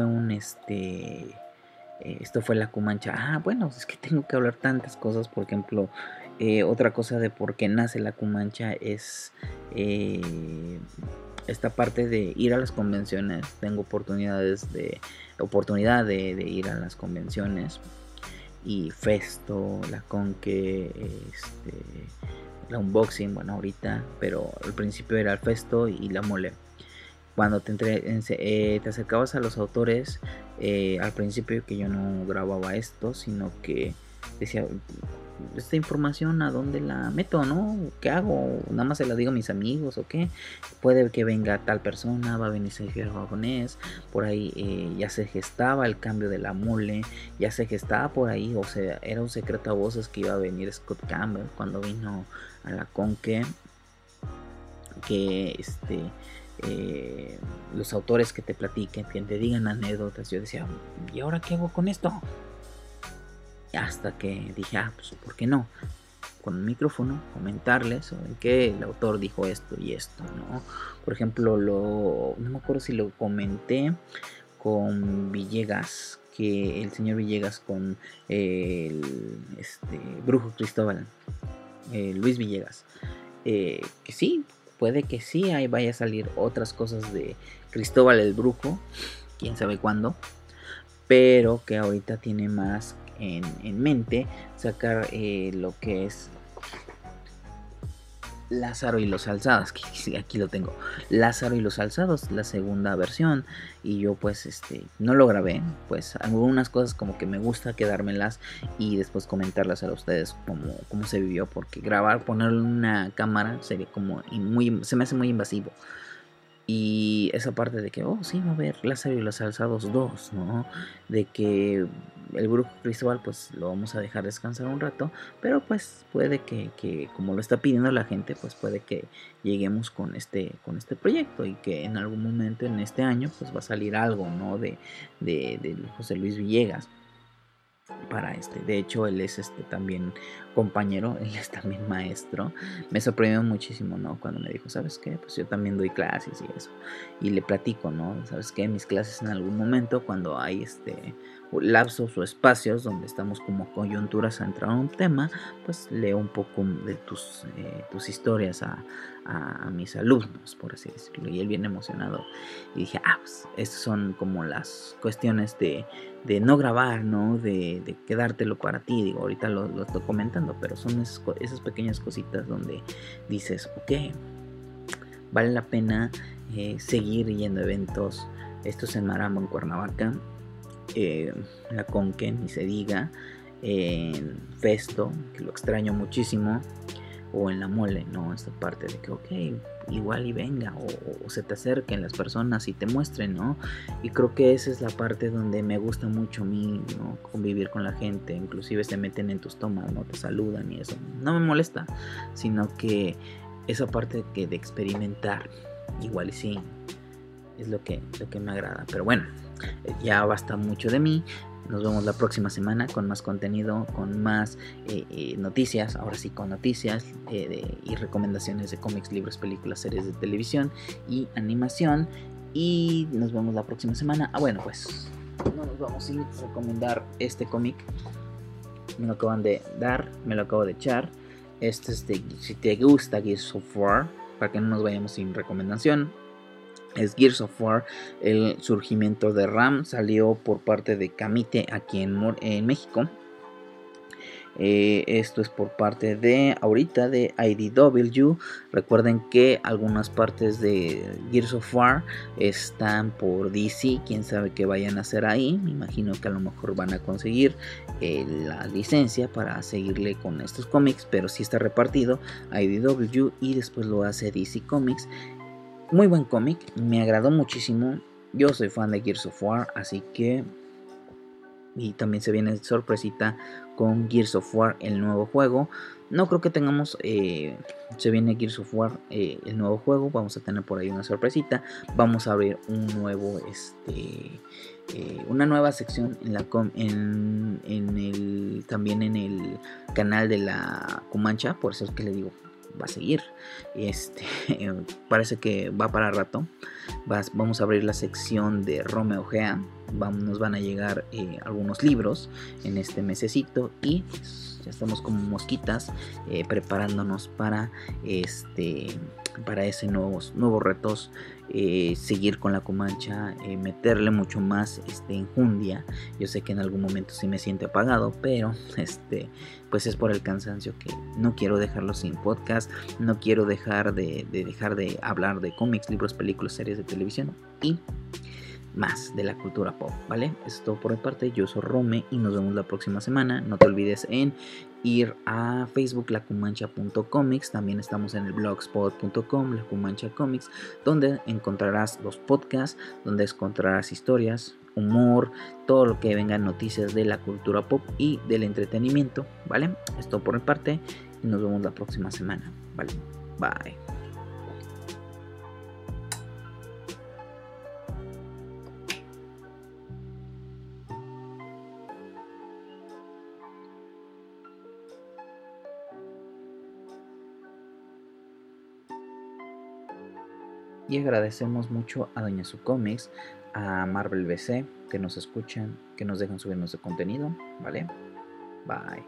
esto fue la Cumancha. Bueno, es que tengo que hablar tantas cosas. Por ejemplo, otra cosa de por qué nace la Cumancha es esta parte de ir a las convenciones. Tengo oportunidad de ir a las convenciones. Y Festo, la Conque, la Unboxing, bueno ahorita, pero al principio era el Festo y la Mole. Cuando te acercabas a los autores, al principio que yo no grababa esto, sino que decía, esta información a dónde la meto, ¿no? ¿Qué hago? Nada más se la digo a mis amigos o qué. Puede que venga tal persona, va a venir Sergio Aragonés, por ahí ya se gestaba el cambio de la Mole, ya se gestaba por ahí, o sea, era un secreto a voces que iba a venir Scott Campbell cuando vino a la Conque, que los autores que te platiquen, que te digan anécdotas. Yo decía, ¿y ahora qué hago con esto? Hasta que dije, pues ¿por qué no? Con un micrófono, comentarles sobre que el autor dijo esto y esto, ¿no? Por ejemplo, no me acuerdo si lo comenté con Villegas, que el señor Villegas con el brujo Cristóbal, Luis Villegas, que sí, puede que sí, ahí vaya a salir otras cosas de Cristóbal el brujo, quién sabe cuándo, pero que ahorita tiene más en mente sacar lo que es Lázaro y los Alzados, que aquí lo tengo, Lázaro y los Alzados, la segunda versión, y yo pues no lo grabé, pues algunas cosas como que me gusta quedármelas y después comentarlas a ustedes cómo se vivió, porque grabar, ponerle una cámara sería como se me hace muy invasivo. Y esa parte de que, sí, va a haber Lázaro y los Alzados 2, ¿no? De que el brujo Cristóbal, pues lo vamos a dejar descansar un rato, pero pues puede que como lo está pidiendo la gente, pues puede que lleguemos con este proyecto y que en algún momento en este año, pues va a salir algo, ¿no? De José Luis Villegas. Para de hecho él es también compañero, él es también maestro. Me sorprendió muchísimo, ¿no? Cuando me dijo, ¿sabes qué? Pues yo también doy clases y eso. Y le platico, ¿no? ¿Sabes qué? Mis clases en algún momento, cuando hay lapsos o espacios donde estamos como coyunturas a entrar a un tema, pues leo un poco de tus historias a mis alumnos, por así decirlo. Y él bien emocionado. Y dije, pues estas son como las cuestiones de no grabar, ¿no? De quedártelo para ti. Digo, ahorita lo estoy comentando, pero son esas pequeñas cositas donde dices, ok, vale la pena seguir yendo a eventos. Esto es en Marambo, en Cuernavaca. La Conque, ni se diga. En Festo, que lo extraño muchísimo. O en La Mole, ¿no? Esta parte de que, ok, igual y venga, o se te acerquen las personas y te muestren, ¿no? Y creo que esa es la parte donde me gusta mucho a mí, ¿no? Convivir con la gente, inclusive se meten en tus tomas, ¿no? Te saludan y eso, no me molesta, sino que esa parte de experimentar, igual y sí, es lo que me agrada. Pero bueno, ya basta mucho de mí. Nos vemos la próxima semana con más contenido, con más noticias, ahora sí con noticias y recomendaciones de cómics, libros, películas, series de televisión y animación. Y nos vemos la próxima semana. Bueno, pues no nos vamos sin recomendar este cómic. Me lo acaban de dar, me lo acabo de echar. Este es si te gusta Gears of War, para que no nos vayamos sin recomendación. Es Gears of War, el surgimiento de Ram. Salió por parte de Camite aquí en México. Esto es por parte de ahorita de IDW. Recuerden que algunas partes de Gears of War están por DC. Quién sabe qué vayan a hacer ahí. Me imagino que a lo mejor van a conseguir la licencia para seguirle con estos cómics, pero sí está repartido IDW y después lo hace DC Comics. Muy buen cómic, me agradó muchísimo. Yo soy fan de Gears of War, así que... Y también se viene sorpresita con Gears of War, el nuevo juego. No creo que tengamos... se viene Gears of War, el nuevo juego. Vamos a tener por ahí una sorpresita. Vamos a abrir un nuevo... una nueva sección también en el canal de la Cumancha. Por eso es que le digo... va a seguir, parece que va para rato. Vamos a abrir la sección de Romeo Gea. Nos van a llegar algunos libros en este mesecito y pues, ya estamos como mosquitas preparándonos para ese nuevos retos. Seguir con la Comancha, meterle mucho más enjundia. Yo sé que en algún momento sí me siento apagado, pero pues es por el cansancio que no quiero dejarlo sin podcast. No quiero dejar de hablar de cómics, libros, películas, series de televisión y más de la cultura pop, ¿vale? Eso es todo por mi parte. Yo soy Rome y nos vemos la próxima semana. No te olvides en ir a Facebook, lacumancha.comics. También estamos en el blogspot.com, La Cumancha Comics, donde encontrarás los podcasts, donde encontrarás historias, humor, todo lo que vengan noticias de la cultura pop y del entretenimiento, ¿vale? Es todo por mi parte y nos vemos la próxima semana, ¿vale? Bye. Y agradecemos mucho a Doña Su Comics, a Marvel BC, que nos escuchan, que nos dejan subir nuestro contenido, ¿vale? Bye.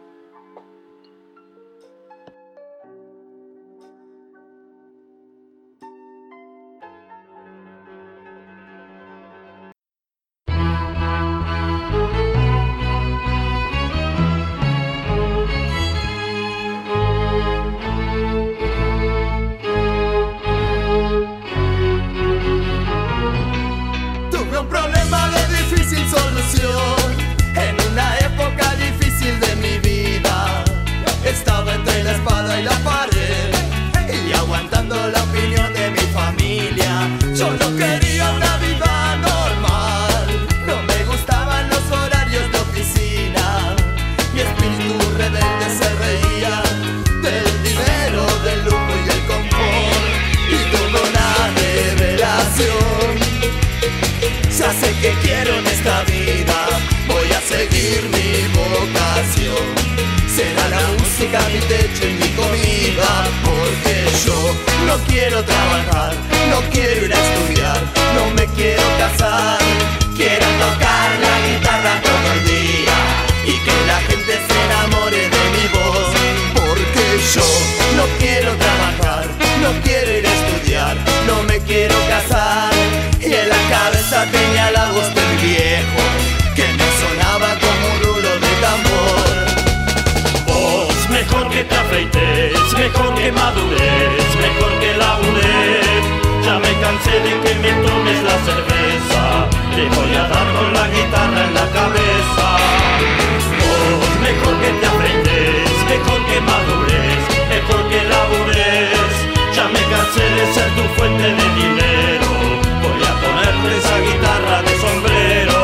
quiero trabajar, no quiero ir a estudiar, no me quiero casar. Quiero tocar la guitarra todo el día y que la gente se enamore de mi voz. Porque yo no quiero trabajar, no quiero ir a estudiar, no me quiero casar. Y en la cabeza tenía la voz del viejo que me sonaba como un rulo de tambor. Vos, mejor que te afeites, mejor que madures, mejor que labures. Ya me cansé de que me tomes la cerveza, te voy a dar con la guitarra en la cabeza. Vos, mejor que te afeites, mejor que madures, mejor que labures. Ya me cansé de ser tu fuente de dinero, voy a ponerte esa guitarra de sombrero.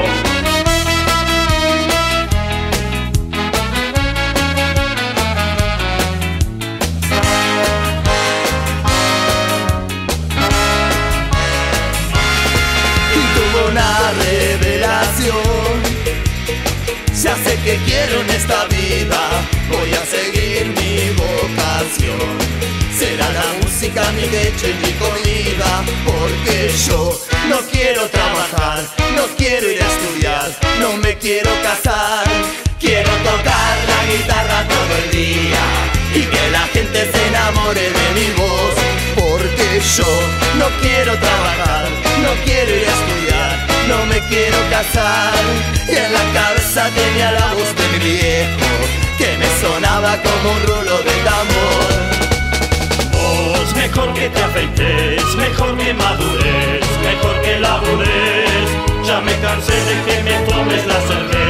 Una revelación, ya sé que quiero en esta vida, voy a seguir mi vocación. Será la música mi leche y mi comida, porque yo no quiero trabajar, no quiero ir a estudiar, no me quiero casar. Quiero tocar la guitarra todo el día y que la gente se enamore de mi voz. Porque yo no quiero trabajar, no quiero ir a estudiar, no me quiero casar. Y en la cabeza tenía la voz de mi viejo que me sonaba como un rulo de tambor. Vos, mejor que te afeites, mejor que madures, mejor que labures. Ya me cansé de que me tomes la cerveza,